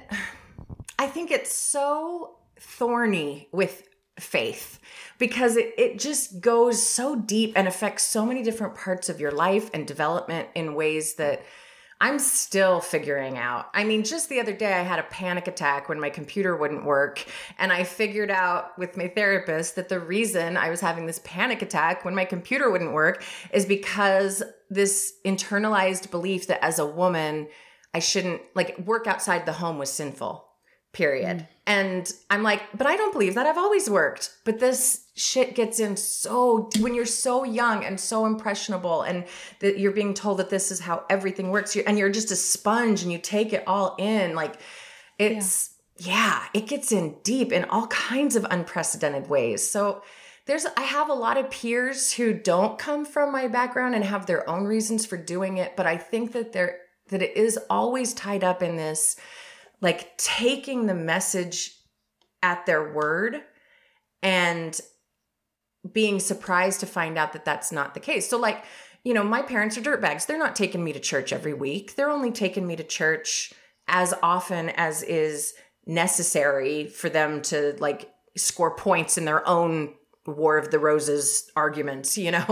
it's so thorny with faith, because it just goes so deep and affects so many different parts of your life and development in ways that I'm still figuring out. I mean, just the other day I had a panic attack when my computer wouldn't work. And I figured out with my therapist that the reason I was having this panic attack when my computer wouldn't work is because this internalized belief that as a woman, I shouldn't, work outside the home was sinful. Period. And I'm like, but I don't believe that. I've always worked. But this shit gets in when you're so young and so impressionable, and that you're being told that this is how everything works. And you're just a sponge and you take it all in. It gets in deep in all kinds of unprecedented ways. So I have a lot of peers who don't come from my background and have their own reasons for doing it. But I think that it is always tied up in this, taking the message at their word and being surprised to find out that that's not the case. So my parents are dirtbags. They're not taking me to church every week. They're only taking me to church as often as is necessary for them to score points in their own War of the Roses arguments,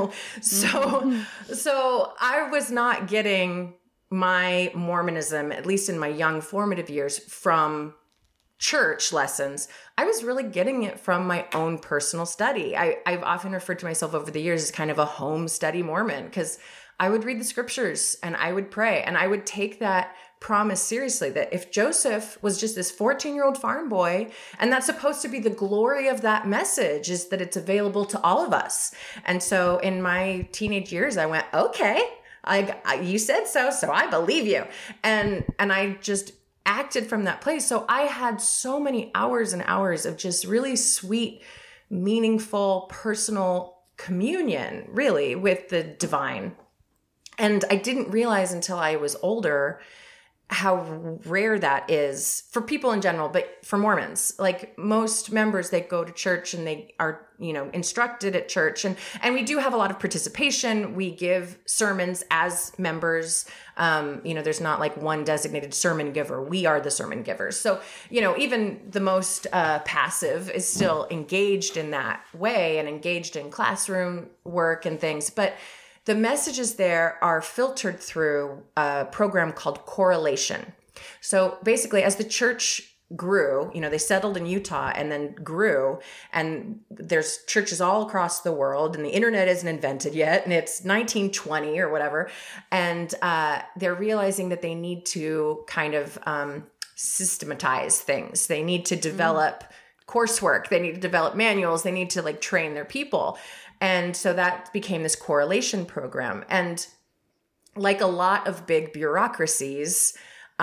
So I was not getting my Mormonism, at least in my young formative years, from church lessons, I was really getting it from my own personal study. I've often referred to myself over the years as kind of a home study Mormon, because I would read the scriptures and I would pray and I would take that promise seriously, that if Joseph was just this 14-year-old farm boy, and that's supposed to be the glory of that message, is that it's available to all of us. And so in my teenage years, I went, okay, you said so I believe you. And I just acted from that place. So I had so many hours and hours of just really sweet, meaningful, personal communion, really, with the divine. And I didn't realize until I was older how rare that is for people in general, but for Mormons. Like most members, they go to church and they are, instructed at church. And we do have a lot of participation. We give sermons as members. There's not like one designated sermon giver. We are the sermon givers. So, even the most passive is still engaged in that way and engaged in classroom work and things. But the messages there are filtered through a program called Correlation. So basically, as the church grew, they settled in Utah and then grew, and there's churches all across the world, and the internet isn't invented yet, and it's 1920 or whatever. And they're realizing that they need to kind of systematize things. They need to develop coursework. They need to develop manuals. They need to train their people. And so that became this Correlation program. And like a lot of big bureaucracies,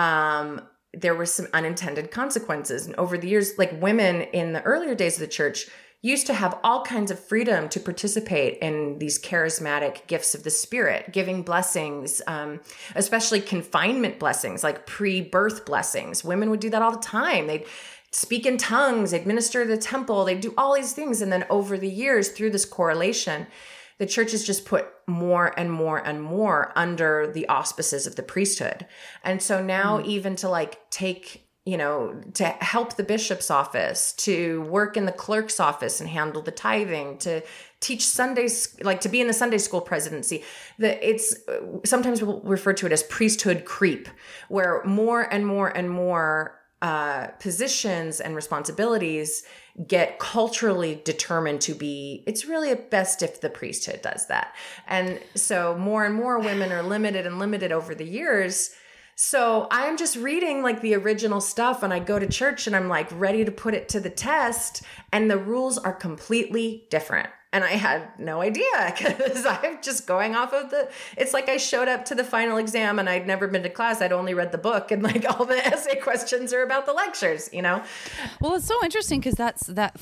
there were some unintended consequences. And over the years, women in the earlier days of the church used to have all kinds of freedom to participate in these charismatic gifts of the Spirit, giving blessings, especially confinement blessings, like pre-birth blessings. Women would do that all the time. They'd speak in tongues, they'd minister to the temple, they'd do all these things. And then over the years, through this Correlation, the church has just put more and more and more under the auspices of the priesthood. And so now even to take, to help the bishop's office, to work in the clerk's office and handle the tithing, to teach Sundays, to be in the Sunday school presidency, it's sometimes we'll refer to it as priesthood creep, where more and more and more positions and responsibilities get culturally determined to be, it's really best if the priesthood does that. And so more and more women are limited over the years. So I'm just reading the original stuff, and I go to church and I'm ready to put it to the test, and the rules are completely different. And I had no idea, because I'm just going off of it's like I showed up to the final exam and I'd never been to class. I'd only read the book, and all the essay questions are about the lectures, Well, it's so interesting, because that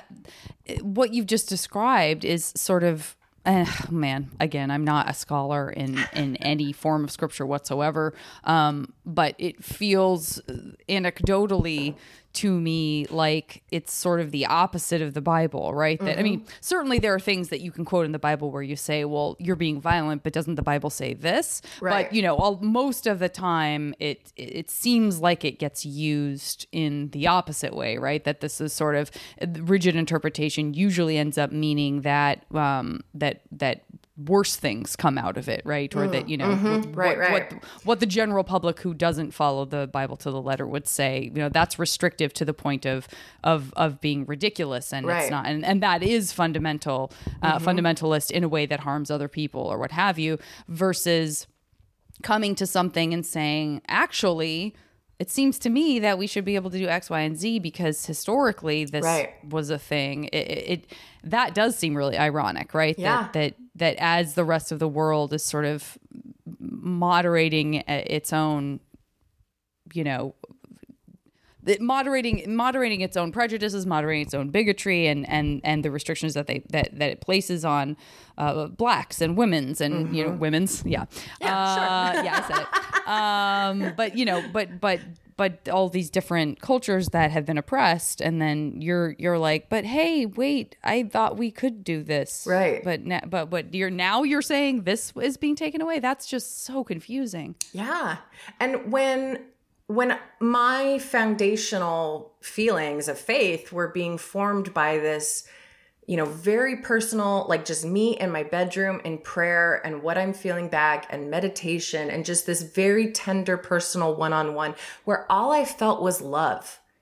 what you've just described is sort of, again, I'm not a scholar in any form of scripture whatsoever. But it feels anecdotally to me like it's sort of the opposite of the Bible, right? That certainly there are things that you can quote in the Bible where you say, well, you're being violent, but doesn't the Bible say this? Right. But most of the time it seems like it gets used in the opposite way, right? That this is sort of rigid interpretation usually ends up meaning that that worse things come out of it, right? Or that, what the general public who doesn't follow the Bible to the letter would say, that's restrictive to the point of being ridiculous. And it's not, and that is fundamentalist in a way that harms other people or what have you, versus coming to something and saying, actually, it seems to me that we should be able to do X, Y, and Z because historically this was a thing. That does seem really ironic, right? Yeah. That as the rest of the world is sort of moderating its own, moderating its own prejudices, moderating its own bigotry, and the restrictions that it places on blacks and women's and women's, sure. I said it. But all these different cultures that have been oppressed, and then you're like, but hey, wait, I thought we could do this, right? But you're saying this is being taken away. That's just so confusing. Yeah, and when my foundational feelings of faith were being formed by this, very personal, just me in my bedroom in prayer and what I'm feeling back and meditation and just this very tender personal one-on-one where all I felt was love.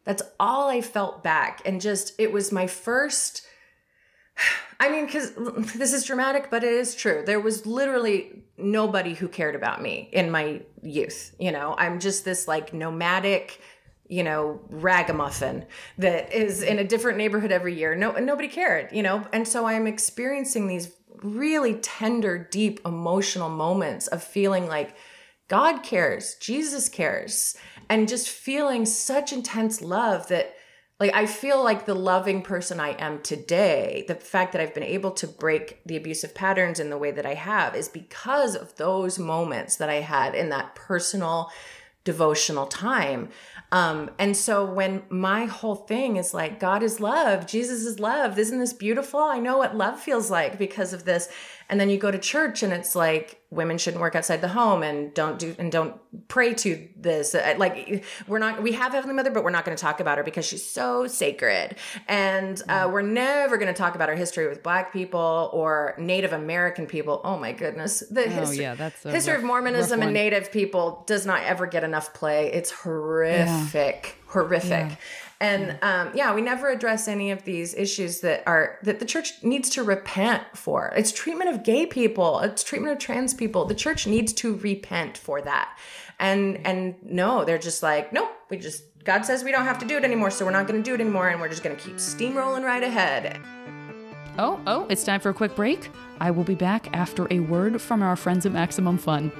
That's all I felt back. And just, it was my first, I mean, because this is dramatic, but it is true. There was literally nobody who cared about me in my youth. You know, I'm just this like nomadic, you know, ragamuffin that is in a different neighborhood every year. Nobody cared, you know? And so I'm experiencing these really tender, deep emotional moments of feeling like God cares, Jesus cares, and just feeling such intense love that, like, I feel like the loving person I am today, the fact that I've been able to break the abusive patterns in the way that I have is because of those moments that I had in that personal devotional time. And so when my whole thing is like, God is love, Jesus is love, isn't this beautiful? I know what love feels like because of this. And then you go to church and it's like, women shouldn't work outside the home and don't pray to this. Like, we have Heavenly Mother, but we're not going to talk about her because she's so sacred. And we're never going to talk about our history with Black people or Native American people. Oh my goodness. The history of Mormonism and Native people does not ever get enough play. It's horrific. Yeah. And we never address any of these issues that the church needs to repent for. It's treatment of gay people. It's treatment of trans people. The church needs to repent for that. And no, they're just like, nope, God says we don't have to do it anymore, so we're not going to do it anymore, and we're just going to keep steamrolling right ahead. Oh, it's time for a quick break. I will be back after a word from our friends at Maximum Fun.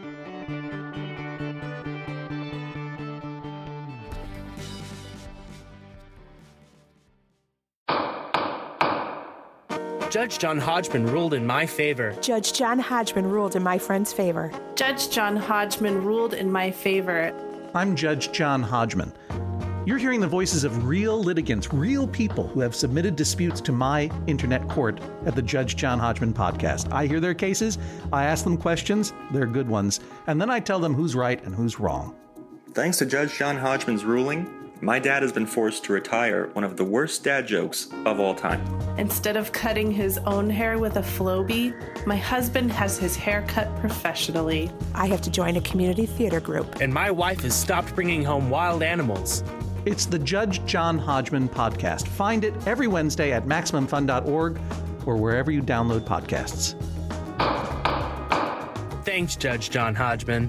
Judge John Hodgman ruled in my favor. Judge John Hodgman ruled in my friend's favor. Judge John Hodgman ruled in my favor. I'm Judge John Hodgman. You're hearing the voices of real litigants, real people who have submitted disputes to my internet court at the Judge John Hodgman podcast. I hear their cases, I ask them questions, they're good ones, and then I tell them who's right and who's wrong. Thanks to Judge John Hodgman's ruling, my dad has been forced to retire one of the worst dad jokes of all time. Instead of cutting his own hair with a Flowbee, my husband has his hair cut professionally. I have to join a community theater group. And my wife has stopped bringing home wild animals. It's the Judge John Hodgman podcast. Find it every Wednesday at MaximumFun.org or wherever you download podcasts. Thanks, Judge John Hodgman.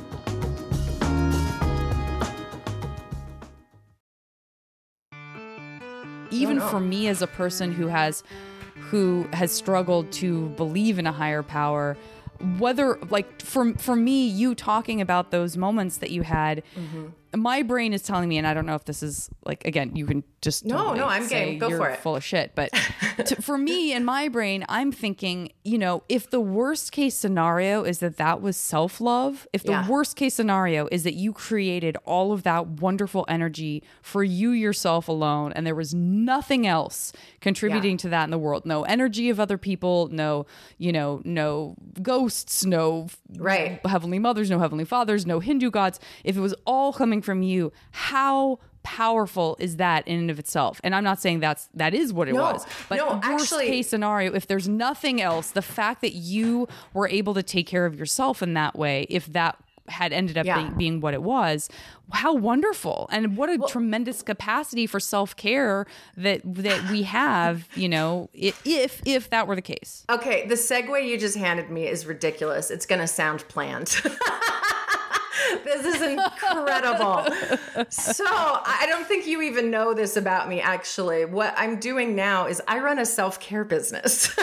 Even for me as a person who has struggled to believe in a higher power, whether, like, for me, you talking about those moments that you had, my brain is telling me, and I don't know if this is, like, again, you can just I'm game. Go for it. Full of shit. But for me, in my brain, I'm thinking, you know, if the worst case scenario is that was self-love, if the worst case scenario is that you created all of that wonderful energy for you yourself alone, and there was nothing else contributing to that in the world, no energy of other people, no ghosts, no heavenly mothers, no heavenly fathers, no Hindu gods, if it was all coming from you, how powerful is that in and of itself? And I'm not saying that is what it was, but worst case scenario, if there's nothing else, the fact that you were able to take care of yourself in that way, if that had ended up being what it was, how wonderful, and what a tremendous capacity for self-care that we have, you know, if that were the case. Okay, the segue you just handed me is ridiculous. It's going to sound planned. This is incredible. So I don't think you even know this about me, actually. What I'm doing now is I run a self-care business.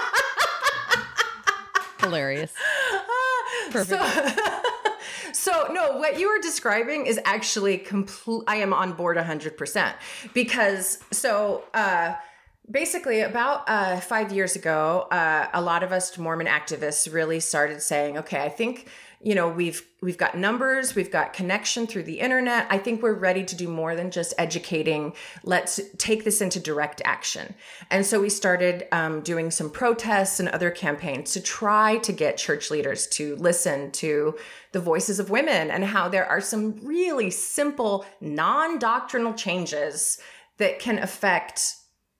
Hilarious. Perfect. So no, what you are describing is actually I am on board 100%, because basically about 5 years ago, a lot of us Mormon activists really started saying, okay, I think, you know, we've got numbers, we've got connection through the internet. I think we're ready to do more than just educating. Let's take this into direct action. And so we started doing some protests and other campaigns to try to get church leaders to listen to the voices of women, and how there are some really simple, non-doctrinal changes that can affect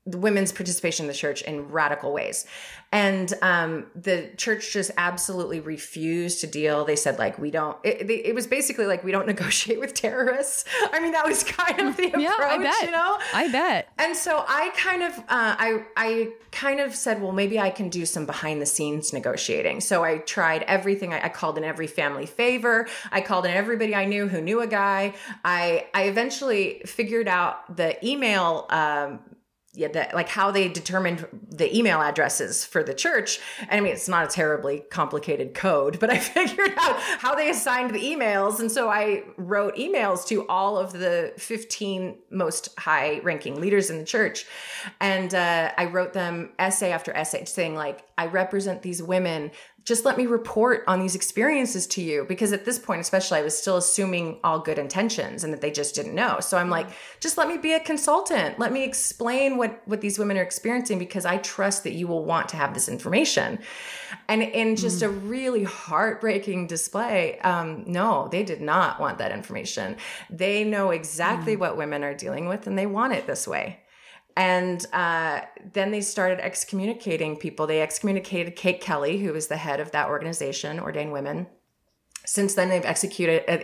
women's participation in the church in radical ways. And the church just absolutely refused to deal. They said, like, we don't, it was basically like, we don't negotiate with terrorists. I mean, that was kind of the approach, you know? I bet. And so I kind of, I kind of said, well, maybe I can do some behind the scenes negotiating. So I tried everything. I called in every family favor. I called in everybody I knew who knew a guy. I eventually figured out the email, like how they determined the email addresses for the church. And I mean, it's not a terribly complicated code, but I figured out how they assigned the emails. And so I wrote emails to all of the 15 most high ranking leaders in the church. And I wrote them essay after essay saying, like, I represent these women. Just let me report on these experiences to you. Because at this point, especially, I was still assuming all good intentions and that they just didn't know. So I'm like, just let me be a consultant. Let me explain what these women are experiencing, because I trust that you will want to have this information. And in just a really heartbreaking display, no, they did not want that information. They know exactly what women are dealing with, and they want it this way. And then they started excommunicating people. They excommunicated Kate Kelly, who was the head of that organization, Ordained Women. Since then, they've excommunicated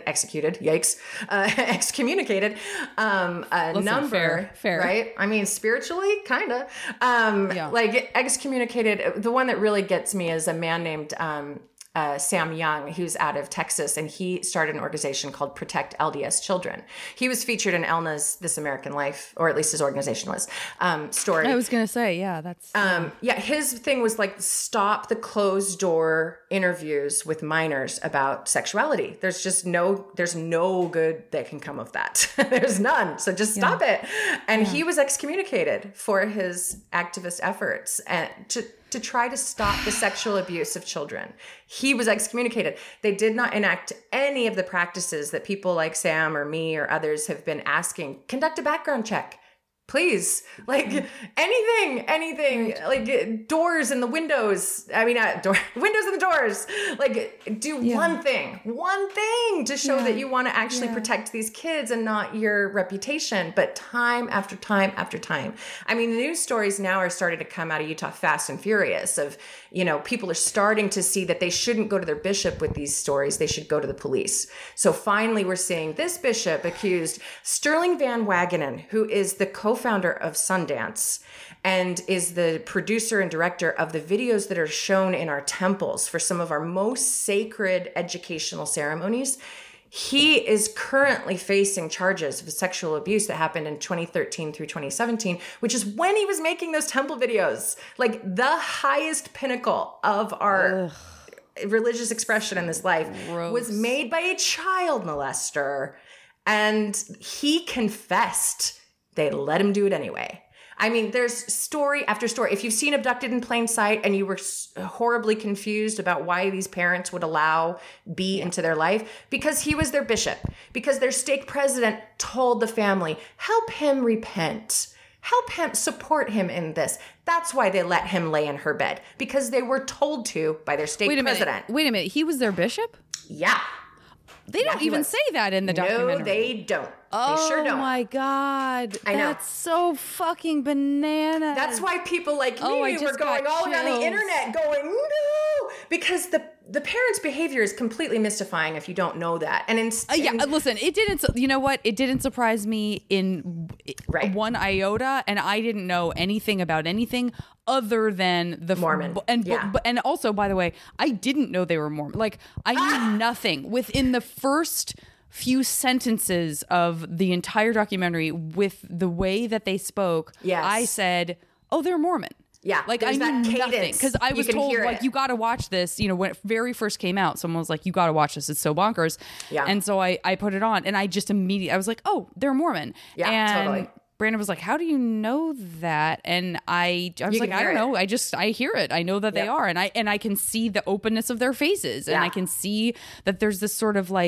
a number, fair. Right? I mean, spiritually, kind of. Like, excommunicated. The one that really gets me is a man named Sam Young, who's out of Texas, and he started an organization called Protect LDS Children. He was featured in Elna's This American Life, or at least his organization was, story. I was going to say, that's... his thing was like, stop the closed door interviews with minors about sexuality. There's no good that can come of that. There's none. So just stop it. And he was excommunicated for his activist efforts and to try to stop the sexual abuse of children. He was excommunicated. They did not enact any of the practices that people like Sam or me or others have been asking. Conduct a background check. Please, like anything, like doors and the windows. I mean, windows and the doors. Like, do one thing to show that you want to actually protect these kids and not your reputation. But time after time after time. I mean, the news stories now are starting to come out of Utah fast and furious of, people are starting to see that they shouldn't go to their bishop with these stories. They should go to the police. So finally, we're seeing this bishop accused Sterling Van Wagenen, who is the co-founder of Sundance and is the producer and director of the videos that are shown in our temples for some of our most sacred educational ceremonies. He is currently facing charges of sexual abuse that happened in 2013 through 2017, which is when he was making those temple videos. Like, the highest pinnacle of our religious expression in this life was made by a child molester. And he confessed. They let him do it anyway. I mean, there's story after story. If you've seen Abducted in Plain Sight and you were horribly confused about why these parents would allow B into their life, because he was their bishop, because their stake president told the family, help him repent, help him, support him in this. That's why they let him lay in her bed, because they were told to by their stake president. Wait a minute. He was their bishop? Yeah. They don't even say that in the documentary. No, they don't. They sure don't. Oh my God. I know. That's so fucking bananas. That's why people like me were going all around the internet going, no, because the parents' behavior is completely mystifying if you don't know that. And listen, it didn't, you know what? It didn't surprise me in one iota, and I didn't know anything about anything other than the Mormon. And also, by the way, I didn't know they were Mormon. Like, I knew nothing. Within the first few sentences of the entire documentary, with the way that they spoke, I said, oh, they're Mormon. Yeah. Like, I knew nothing. Because I was told, like, you got to watch this. When it very first came out, someone was like, you got to watch this. It's so bonkers. Yeah. And so I put it on, and I just immediately, I was like, oh, they're Mormon. Yeah, and totally. Brandon was like, how do you know that? And I was like, I don't know. I hear it. I know that they are. And I can see the openness of their faces. And I can see that there's this sort of like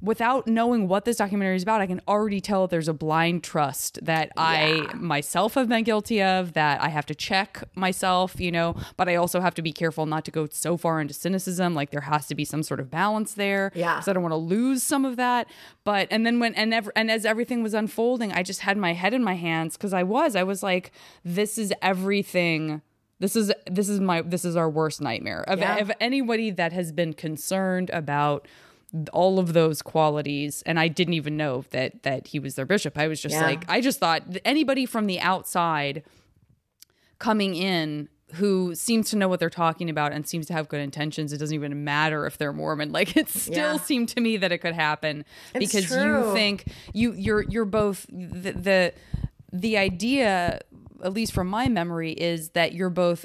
without knowing what this documentary is about, I can already tell there's a blind trust that I myself have been guilty of, that I have to check myself, you know, but I also have to be careful not to go so far into cynicism. Like there has to be some sort of balance there. Yeah. So I don't want to lose some of that. But, and then as everything was unfolding, I just had my head in my hands because I was like, this is everything. This is our worst nightmare of anybody that has been concerned about all of those qualities. And I didn't even know that he was their bishop. I was just like, I just thought anybody from the outside coming in who seems to know what they're talking about and seems to have good intentions, it doesn't even matter if they're Mormon. Like it still seemed to me that it could happen because you think you're both the idea, at least from my memory, is that you're both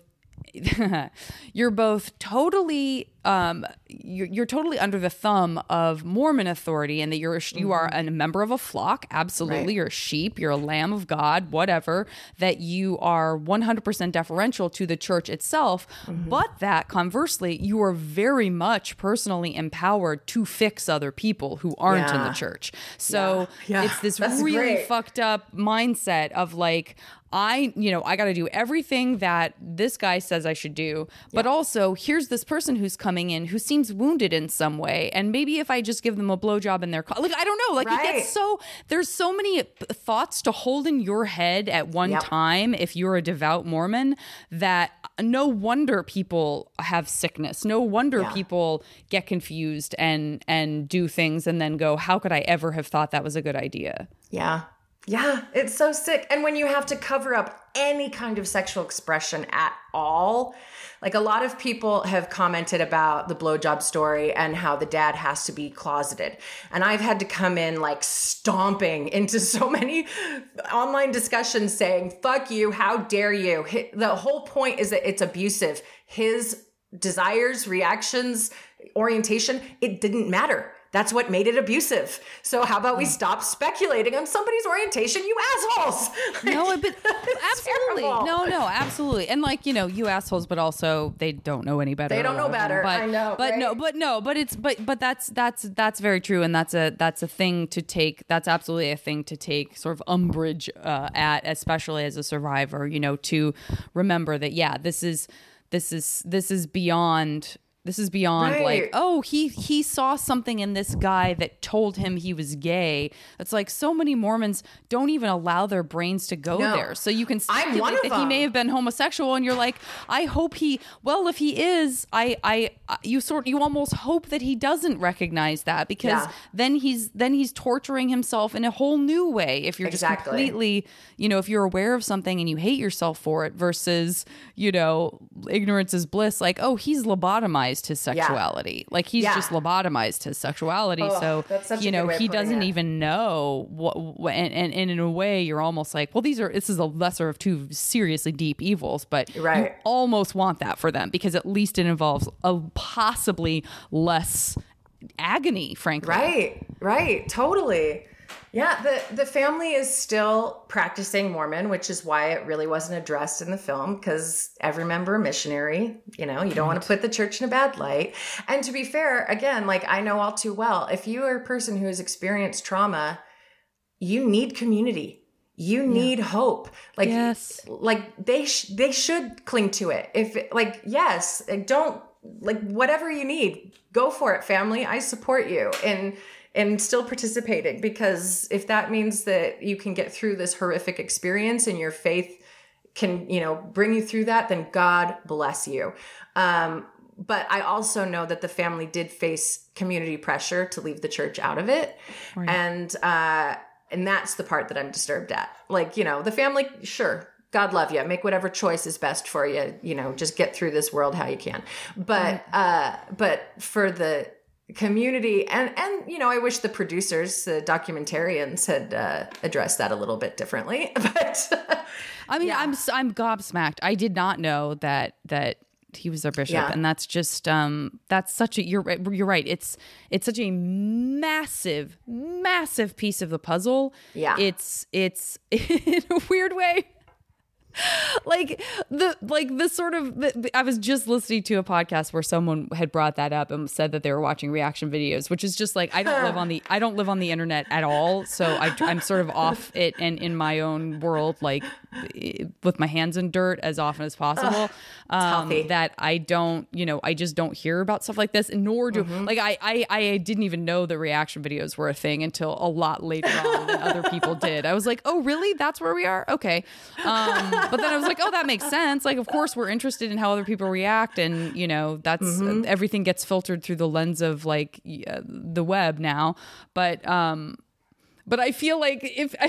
totally you're totally under the thumb of Mormon authority, and that you are a member of a flock. Absolutely. Right. You're a sheep, you're a lamb of God, whatever, that you are 100% deferential to the church itself, but that conversely, you are very much personally empowered to fix other people who aren't in the church. So it's this really fucked up mindset of like, I got to do everything that this guy says I should do, but also here's this person who's coming in who seems wounded in some way, and maybe if I just give them a blowjob in their like, I don't know, like it gets there's so many thoughts to hold in your head at one time if you're a devout Mormon, that no wonder people have sickness, no wonder people get confused and do things and then go, how could I ever have thought that was a good idea? Yeah, it's so sick. And when you have to cover up any kind of sexual expression at all, like a lot of people have commented about the blowjob story and how the dad has to be closeted. And I've had to come in like stomping into so many online discussions saying, fuck you, how dare you? The whole point is that it's abusive. His desires, reactions, orientation, it didn't matter. That's what made it abusive. So how about we stop speculating on somebody's orientation, you assholes? No, but absolutely. No, absolutely. And like, you assholes, but also they don't know any better. They don't know better. I know. But that's very true. And that's a thing to take. That's absolutely a thing to take sort of umbrage at, especially as a survivor, to remember that, this is beyond. This is beyond like, oh, he saw something in this guy that told him he was gay. It's like so many Mormons don't even allow their brains to go there. So you can speculate that he may have been homosexual, and you're like, I hope if he is, you almost hope that he doesn't recognize that, because then he's torturing himself in a whole new way. If you're just completely, if you're aware of something and you hate yourself for it, versus, ignorance is bliss. Like, oh, he's lobotomized his sexuality. Like he's just lobotomized his sexuality. So he doesn't even know what, and in a way you're almost like, well, this is a lesser of two seriously deep evils, but you almost want that for them, because at least it involves a possibly less agony, frankly. Right. Totally. Yeah, the family is still practicing Mormon, which is why it really wasn't addressed in the film, because every member a missionary, you don't want to put the church in a bad light. And to be fair, again, like I know all too well, if you are a person who has experienced trauma, you need community. You need hope. Like, like they should cling to it. If don't, whatever you need, go for it, family. I support you. And still participating, because if that means that you can get through this horrific experience and your faith can, bring you through that, then God bless you. But I also know that the family did face community pressure to leave the church out of it. Right. And that's the part that I'm disturbed at. Like, the family, sure, God love you. Make whatever choice is best for you. Just get through this world how you can. But for the community and I wish the producers, the documentarians, had addressed that a little bit differently. But I mean, I'm gobsmacked. I did not know that he was their bishop, and that's just that's such a you're right. It's such a massive piece of the puzzle. Yeah, it's in a weird way. I was just listening to a podcast where someone had brought that up and said that they were watching reaction videos, which is just like, I don't live on the internet at all. So I'm sort of off it and in my own world, like with my hands in dirt as often as possible. That I don't, I just don't hear about stuff like this, nor do like, I didn't even know that reaction videos were a thing until a lot later on than other people did. I was like, oh really? That's where we are? Okay. But then I was like, oh, that makes sense. Like, of course we're interested in how other people react. And, that's everything gets filtered through the lens of like the web now. But I feel like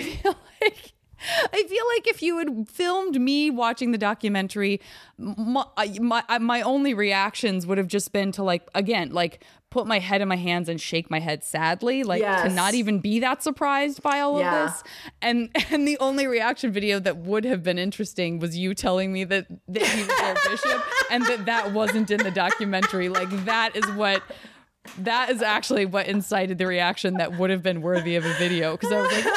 if you had filmed me watching the documentary, my only reactions would have just been to like, again, like put my head in my hands and shake my head sadly, like to not even be that surprised by all of this. And the only reaction video that would have been interesting was you telling me that he was their bishop and that wasn't in the documentary. Like that is actually what incited the reaction that would have been worthy of a video. Because I was like,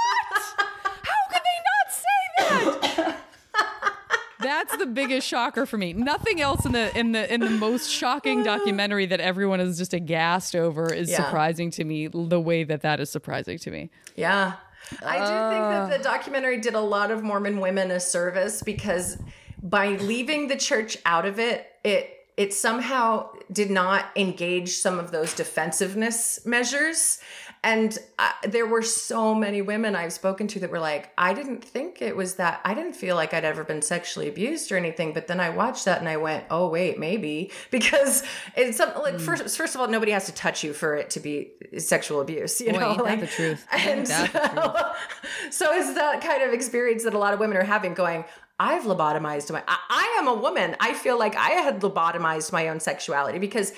that's the biggest shocker for me. Nothing else in the most shocking documentary that everyone is just aghast over is surprising to me the way that is surprising to me. Yeah. I do think that the documentary did a lot of Mormon women a service because by leaving the church out of it somehow did not engage some of those defensiveness measures. And there were so many women I've spoken to that were like, I didn't think it was that. I didn't feel like I'd ever been sexually abused or anything. But then I watched that and I went, oh, wait, maybe. Because it's something like, first of all, nobody has to touch you for it to be sexual abuse. You know, ain't that the truth? And so it's that kind of experience that a lot of women are having going, I've lobotomized I am a woman. I feel like I had lobotomized my own sexuality because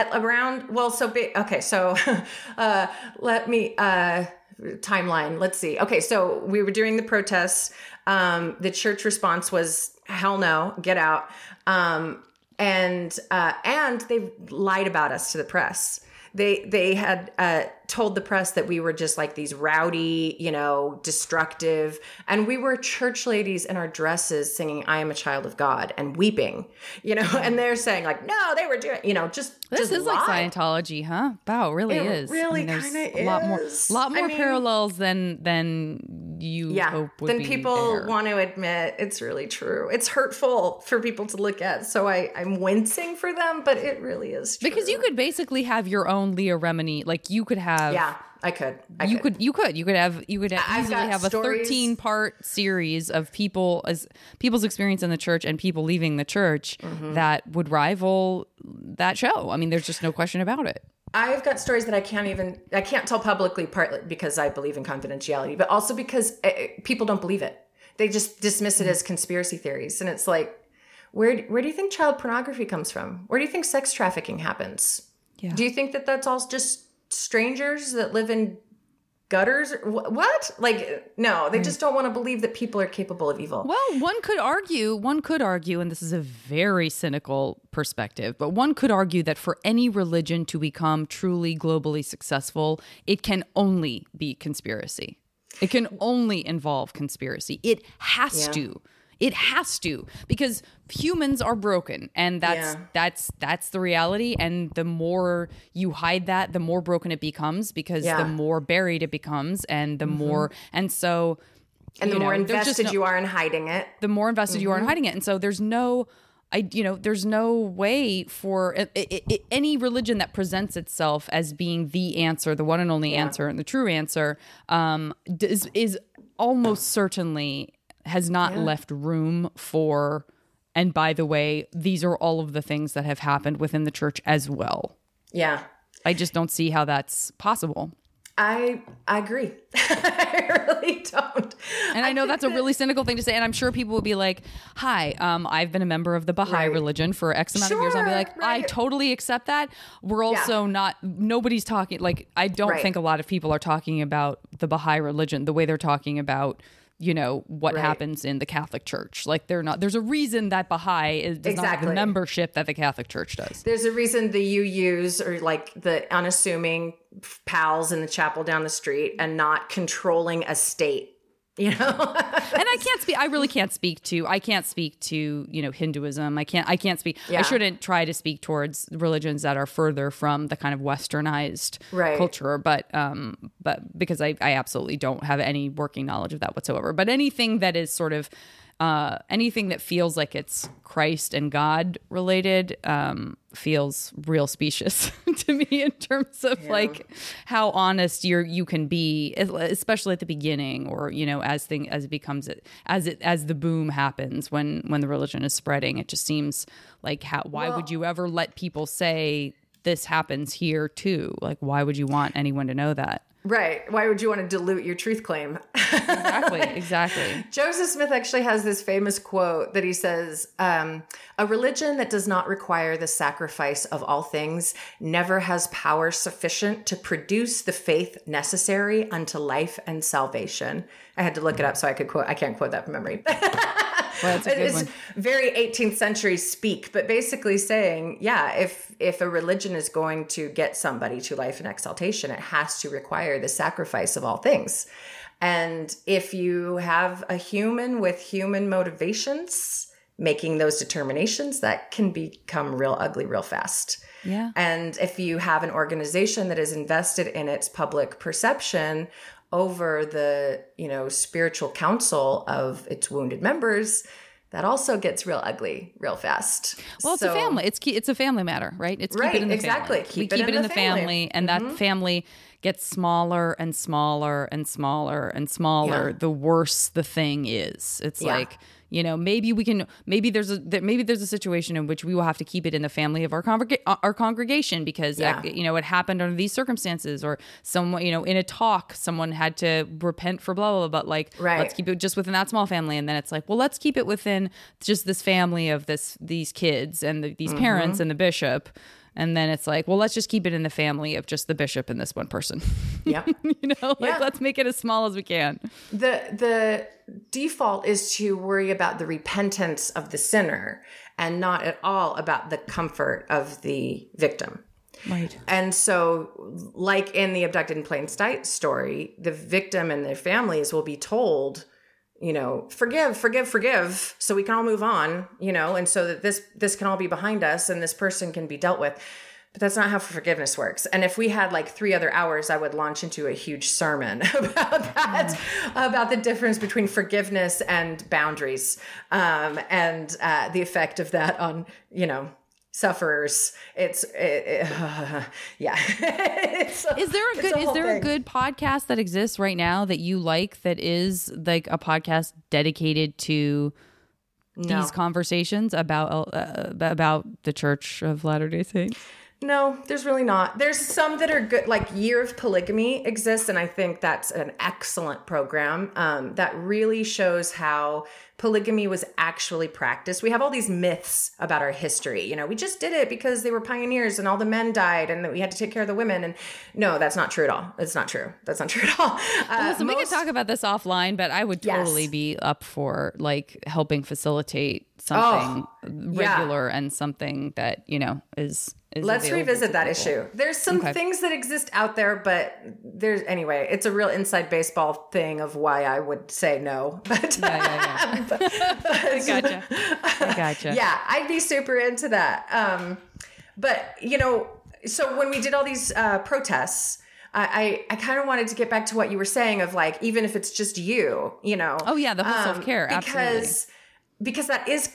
let me, timeline. Let's see. Okay. So we were doing the protests. The church response was hell no, get out. And they lied about us to the press. They had told the press that we were just like these rowdy, destructive. And we were church ladies in our dresses singing, I am a child of God and weeping, and they're saying like, no, they were doing, This is like Scientology, huh? Wow, it really is. Really kind of is. A lot more parallels than you hope would be than people there. Want to admit. It's really true. It's hurtful for people to look at. So I'm wincing for them, but it really is true. Because you could basically have your own Leah Remini. Like you could have. Yeah, I could. You could easily have a 13-part series of people's experience in the church and people leaving the church that would rival that show. I mean, there's just no question about it. I've got stories that I can't tell publicly, partly because I believe in confidentiality, but also because people don't believe it. They just dismiss it as conspiracy theories. And it's like, where do you think child pornography comes from? Where do you think sex trafficking happens? Yeah. Do you think that that's all just strangers that live in gutters? What? Like, no, they just don't want to believe that people are capable of evil. Well, one could argue, and this is a very cynical perspective, but one could argue that for any religion to become truly globally successful, it can only be conspiracy. It can only involve conspiracy. It has to. It has to, because humans are broken, and that's the reality. And the more you hide that, the more broken it becomes, because the more buried it becomes, and the more, and so, and the more invested you are in hiding it. The more invested you are in hiding it, and so there's no way for any religion that presents itself as being the answer, the one and only answer, and the true answer, is almost certainly has not left room for, and by the way, these are all of the things that have happened within the church as well. Yeah. I just don't see how that's possible. I agree. I really don't. And I know that's a really cynical thing to say, and I'm sure people would be like, hi, I've been a member of the Baha'i religion for X amount of years. I'll be like, I totally accept that. We're also nobody's talking, like, I don't think a lot of people are talking about the Baha'i religion the way they're talking about what happens in the Catholic Church. Like there's a reason that Baha'i does not have the membership that the Catholic Church does. There's a reason the UUs are like the unassuming pals in the chapel down the street and not controlling a state. you know. And I really can't speak to Hinduism. I can't speak. Yeah. I shouldn't try to speak towards religions that are further from the kind of westernized culture, but because I absolutely don't have any working knowledge of that whatsoever. But anything that is sort of anything that feels like it's Christ and God related feels real specious to me in terms of like how honest you can be, especially at the beginning, or as the boom happens when the religion is spreading. It just seems like why would you ever let people say this happens here too? Like, why would you want anyone to know that? Right. Why would you want to dilute your truth claim? Exactly. Joseph Smith actually has this famous quote that he says, a religion that does not require the sacrifice of all things never has power sufficient to produce the faith necessary unto life and salvation. I had to look it up so I can't quote that from memory. Well, that's a good one. Very 18th century speak, but basically saying, if a religion is going to get somebody to life and exaltation, it has to require the sacrifice of all things. And if you have a human with human motivations making those determinations, that can become real ugly real fast. Yeah. And if you have an organization that is invested in its public perception over the, spiritual counsel of its wounded members, that also gets real ugly real fast. Well, it's a family. It's a family matter, right? It's keep it in the exactly. family. We keep it in the family, and that family gets smaller and smaller and smaller and smaller. The worse the thing is. It's like, maybe there's a situation in which we will have to keep it in the family of our congregation because it happened under these circumstances, or someone, in a talk, someone had to repent for blah, blah, blah, but let's keep it just within that small family. And then it's like, well, let's keep it within just this family of these kids and these parents and the bishop. And then it's like, well, let's just keep it in the family of just the bishop and this one person. Yeah. Let's make it as small as we can. The default is to worry about the repentance of the sinner and not at all about the comfort of the victim. Right. And so, like in the Abducted in Plain Sight story, the victim and their families will be told, forgive, so we can all move on, and so that this can all be behind us and this person can be dealt with. But that's not how forgiveness works. And if we had 3 other hours, I would launch into a huge sermon about that, about the difference between forgiveness and boundaries, and the effect of that on, sufferers. Is there a good podcast that exists right now that you like, that is like a podcast dedicated to these conversations about the Church of Latter-day Saints? No, there's really not. There's some that are good, like Year of Polygamy exists, and I think that's an excellent program that really shows how polygamy was actually practiced. We have all these myths about our history. We just did it because they were pioneers and all the men died and that we had to take care of the women. And no, that's not true at all. It's not true. That's not true at all. Listen, we can talk about this offline, but I would totally be up for helping facilitate something regular and something that, is Let's revisit that issue. There's some things that exist out there, but it's a real inside baseball thing of why I would say no. But I gotcha. Yeah, I'd be super into that. But so when we did all these protests, I kind of wanted to get back to what you were saying of even if it's just you, Oh yeah, the whole self-care, absolutely. Because that is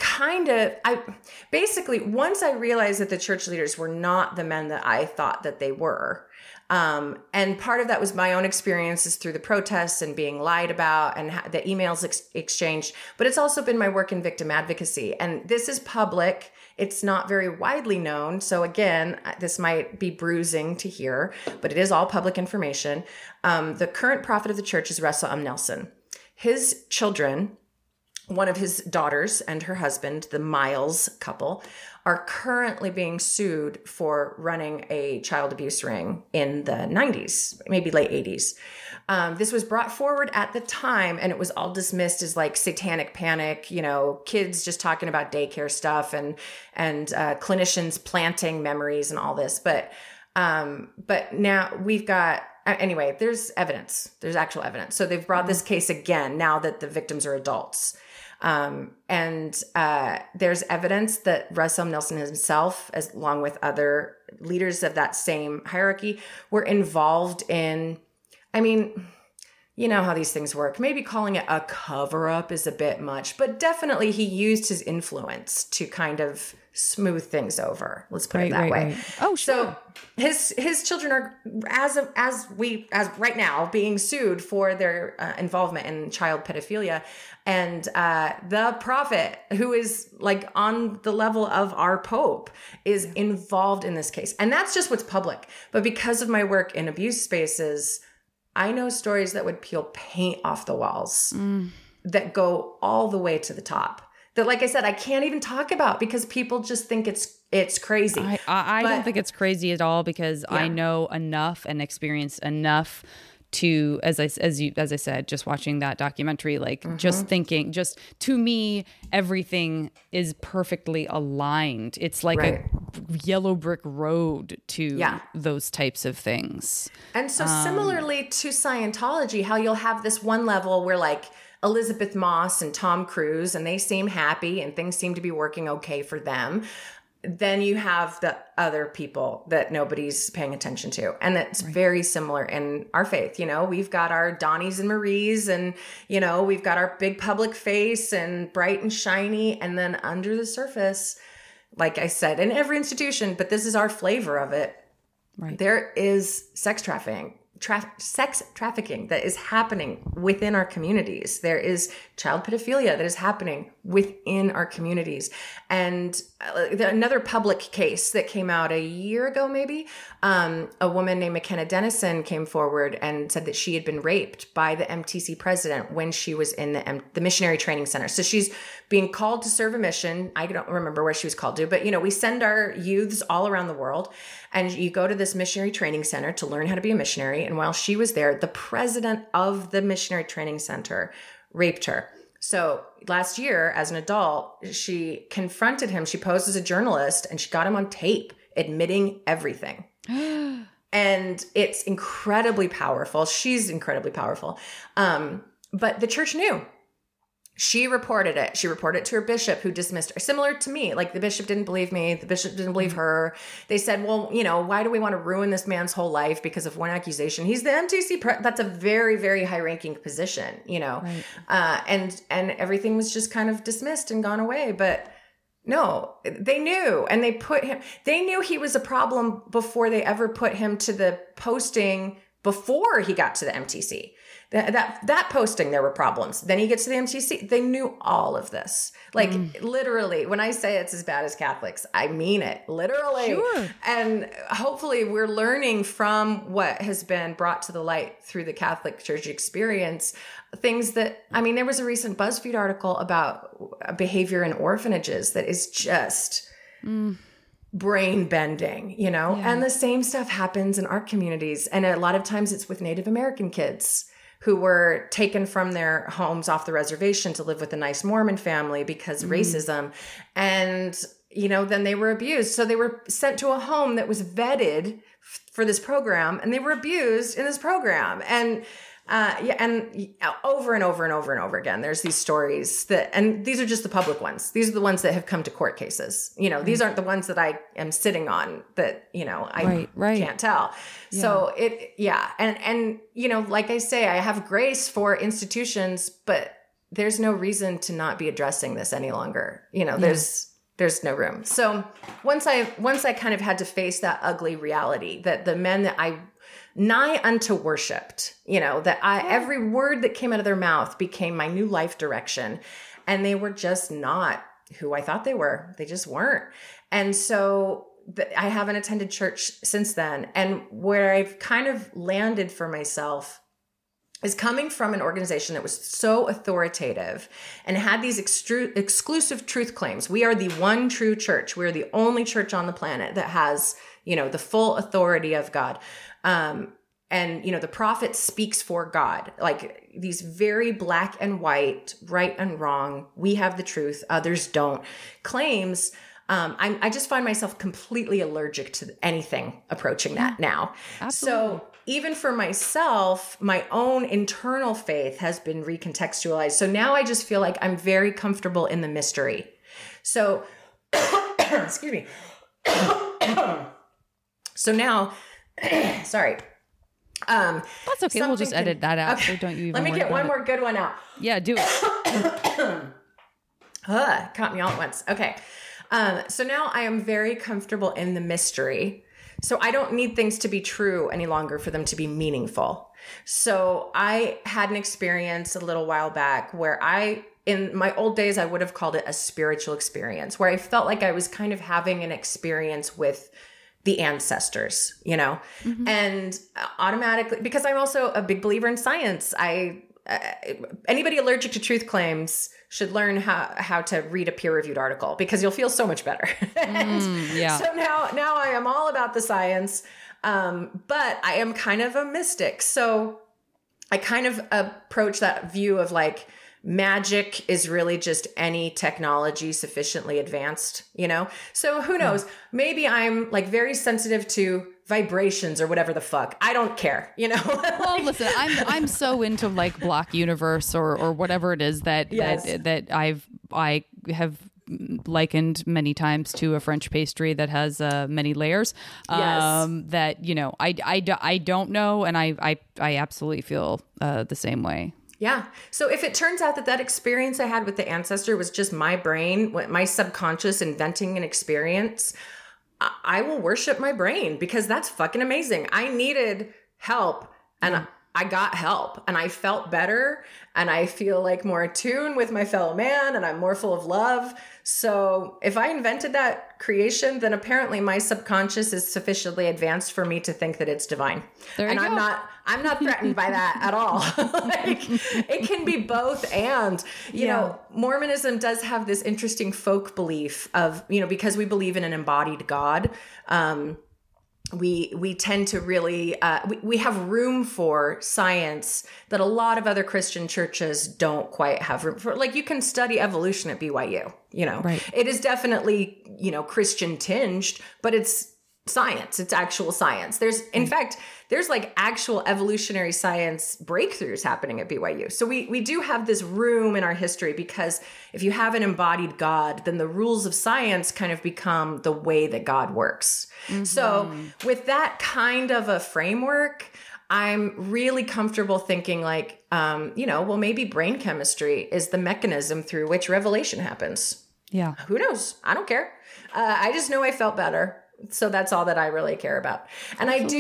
once I realized that the church leaders were not the men that I thought that they were. And part of that was my own experiences through the protests and being lied about and the emails exchanged. But it's also been my work in victim advocacy. And this is public. It's not very widely known. So again, this might be bruising to hear, but it is all public information. The current prophet of the church is Russell M. Nelson. His children, one of his daughters and her husband, the Miles couple, are currently being sued for running a child abuse ring in the 90s, maybe late 80s. This was brought forward at the time, and it was all dismissed as satanic panic, kids just talking about daycare stuff and clinicians planting memories and all this. But now we've got, Anyway, there's evidence. There's actual evidence. So they've brought this case again now that the victims are adults. And there's evidence that Russell Nelson himself, along with other leaders of that same hierarchy, were involved in, I mean, you know how these things work. Maybe calling it a cover-up is a bit much, but definitely he used his influence to kind of smooth things over. Let's put it that way. Right. Oh, sure. So his children are, as right now, being sued for their involvement in child pedophilia. And the prophet, who is like on the level of our Pope, is involved in this case. And that's just what's public. But because of my work in abuse spaces, I know stories that would peel paint off the walls that go all the way to the top. That, like I said, I can't even talk about because people just think it's crazy. I don't think it's crazy at all because I know enough and experienced enough to, as I said, just watching that documentary, like just thinking, just to me, everything is perfectly aligned. It's like a yellow brick road to those types of things. And so similarly to Scientology, how you'll have this one level where like Elizabeth Moss and Tom Cruise, and they seem happy and things seem to be working okay for them. Then you have the other people that nobody's paying attention to. And that's very similar in our faith. You know, we've got our Donnies and Maries and, you know, we've got our big public face and bright and shiny. And then under the surface, like I said, in every institution, but this is our flavor of it. Right. There is sex trafficking that is happening within our communities. There is child pedophilia that is happening within our communities. And another public case that came out a year ago, maybe, a woman named McKenna Dennison came forward and said that she had been raped by the MTC president when she was in the missionary training center. So she's being called to serve a mission. I don't remember where she was called to, but you know, we send our youths all around the world and you go to this missionary training center to learn how to be a missionary. And while she was there, the president of the missionary training center raped her. So last year, as an adult, she confronted him. She posed as a journalist and she got him on tape admitting everything. And it's incredibly powerful. She's incredibly powerful. But the church knew. She reported it. She reported it to her bishop, who dismissed her. Similar to me, like the bishop didn't believe me. The bishop didn't believe her. They said, well, you know, why do we want to ruin this man's whole life because of one accusation? He's the MTC. That's a very, very high ranking position, you know, and everything was just kind of dismissed and gone away. But no, they knew, and they knew he was a problem before they ever put him to the posting before he got to the MTC. That posting, there were problems. Then he gets to the MTC. They knew all of this. Like literally, when I say it's as bad as Catholics, I mean it literally. Sure. And hopefully we're learning from what has been brought to the light through the Catholic Church experience. Things that, I mean, there was a recent BuzzFeed article about behavior in orphanages that is just brain bending, you know? Yeah. And the same stuff happens in our communities. And a lot of times it's with Native American kids who were taken from their homes off the reservation to live with a nice Mormon family because racism. And, you know, then they were abused. So they were sent to a home that was vetted for this program, and they were abused in this program. And, and over and over and over and over again, there's these stories that, and these are just the public ones. These are the ones that have come to court cases. You know, these aren't the ones that I am sitting on that, you know, I can't tell. Yeah. So and, you know, like I say, I have grace for institutions, but there's no reason to not be addressing this any longer. You know, there's no room. So once I kind of had to face that ugly reality that the men that I nigh unto worshipped, you know, that every word that came out of their mouth became my new life direction. And they were just not who I thought they were. They just weren't. And so I haven't attended church since then. And where I've kind of landed for myself is coming from an organization that was so authoritative and had these exclusive truth claims. We are the one true church. We're the only church on the planet that has, you know, the full authority of God. And, you know, the prophet speaks for God, like these very black and white, right and wrong. We have the truth. Others don't claims. I just find myself completely allergic to anything approaching that now. Absolutely. So even for myself, my own internal faith has been recontextualized. So now I just feel like I'm very comfortable in the mystery. So, excuse me. So now, sorry. That's okay. We'll just edit that out. Okay. So don't you even Let me worry get about one it. more good one out. Yeah, do it. Caught me all at once. Okay. So now I am very comfortable in the mystery. So I don't need things to be true any longer for them to be meaningful. So I had an experience a little while back where in my old days, I would have called it a spiritual experience, where I felt like I was kind of having an experience with the ancestors, you know, and automatically, because I'm also a big believer in science, anybody allergic to truth claims should learn how to read a peer-reviewed article, because you'll feel so much better. Yeah. So now I am all about the science, but I am kind of a mystic. So I kind of approach that view of like, magic is really just any technology sufficiently advanced, you know? So who knows? Maybe I'm like very sensitive to vibrations or whatever the fuck. I don't care, you know? Well, listen, I'm so into like Block Universe or whatever it is that I have likened many times to a French pastry that has many layers. That, you know, I don't know, and I absolutely feel the same way. Yeah. So if it turns out that experience I had with the ancestor was just my brain, my subconscious inventing an experience, I will worship my brain, because that's fucking amazing. I needed help, and I got help, and I felt better, and I feel like more attuned with my fellow man, and I'm more full of love. So if I invented that creation, then apparently my subconscious is sufficiently advanced for me to think that it's divine. And I'm not threatened by that at all. Like, it can be both. And, you know, Mormonism does have this interesting folk belief of, you know, because we believe in an embodied God, we tend to really, we have room for science that a lot of other Christian churches don't quite have room for. Like, you can study evolution at BYU, you know, It is definitely, you know, Christian tinged, but it's science. It's actual science. In fact, there's like actual evolutionary science breakthroughs happening at BYU. So we do have this room in our history, because if you have an embodied God, then the rules of science kind of become the way that God works. So with that kind of a framework, I'm really comfortable thinking like, you know, well, maybe brain chemistry is the mechanism through which revelation happens. Yeah. Who knows? I don't care. I just know I felt better. So that's all that I really care about. And I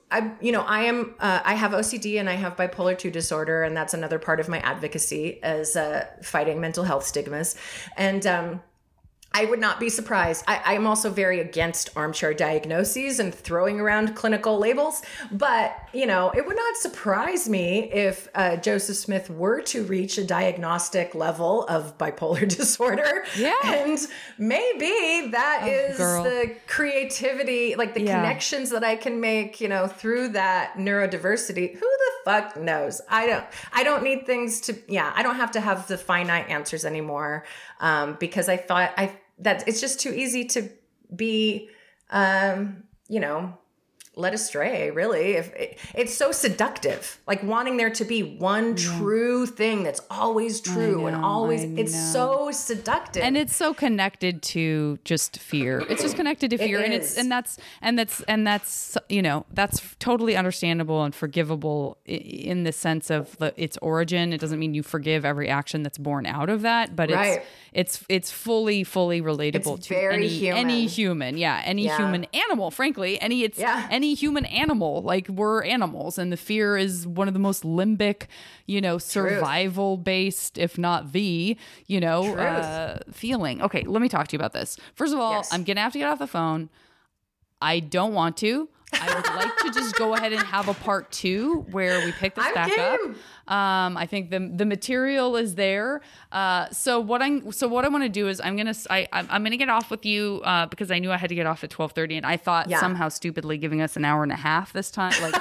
have OCD and I have bipolar 2 disorder. And that's another part of my advocacy as fighting mental health stigmas. And I would not be surprised. I'm also very against armchair diagnoses and throwing around clinical labels. But, you know, it would not surprise me if Joseph Smith were to reach a diagnostic level of bipolar disorder. Yeah. And maybe that is the creativity, like the connections that I can make, you know, through that neurodiversity. Who the fuck knows? I don't need things to, I don't have to have the finite answers anymore. Because I thought that it's just too easy to be, you know, led astray, really. It's so seductive, like wanting there to be one true thing that's always true and always, it's so seductive. And it's so connected to just fear. It's just connected to fear. And that's, you know, that's totally understandable and forgivable in the sense of its origin. It doesn't mean you forgive every action that's born out of that, but it's fully relatable to any human. Any human animal, frankly, any human animal. Like, we're animals, and the fear is one of the most limbic, you know, survival based, if not the, you know, feeling. Okay, let me talk to you about this. First of all, I'm gonna have to get off the phone. I don't want to. I would like to just go ahead and have a part 2 where we pick this back up. I think the material is there. So what I want to do is I'm gonna get off with you because I knew I had to get off at 12:30, and I thought somehow stupidly giving us an hour and a half this time, like actually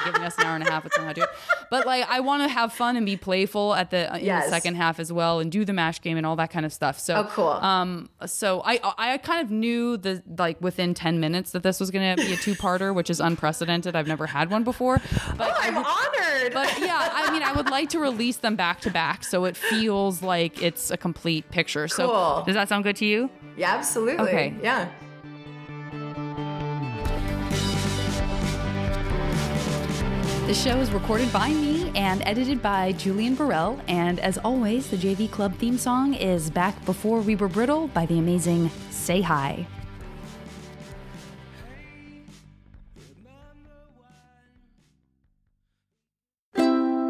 giving us an hour and a half. It's not how to do it. But like, I want to have fun and be playful in the second half as well, and do the mash game and all that kind of stuff. So, cool. So I kind of knew within 10 minutes that this was going to be a two-parter, which is unprecedented. I've never had one before. But I'm honored. But yeah, I mean, I would like to release them back to back so it feels like it's a complete picture. Cool. So does that sound good to you? Yeah, absolutely. Okay. Yeah. The show is recorded by me and edited by Julian Burrell. And as always, the JV Club theme song is Back Before We Were Brittle by the amazing Say Hi.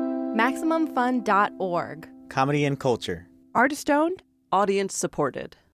MaximumFun.org. Comedy and culture. Artist owned, audience supported.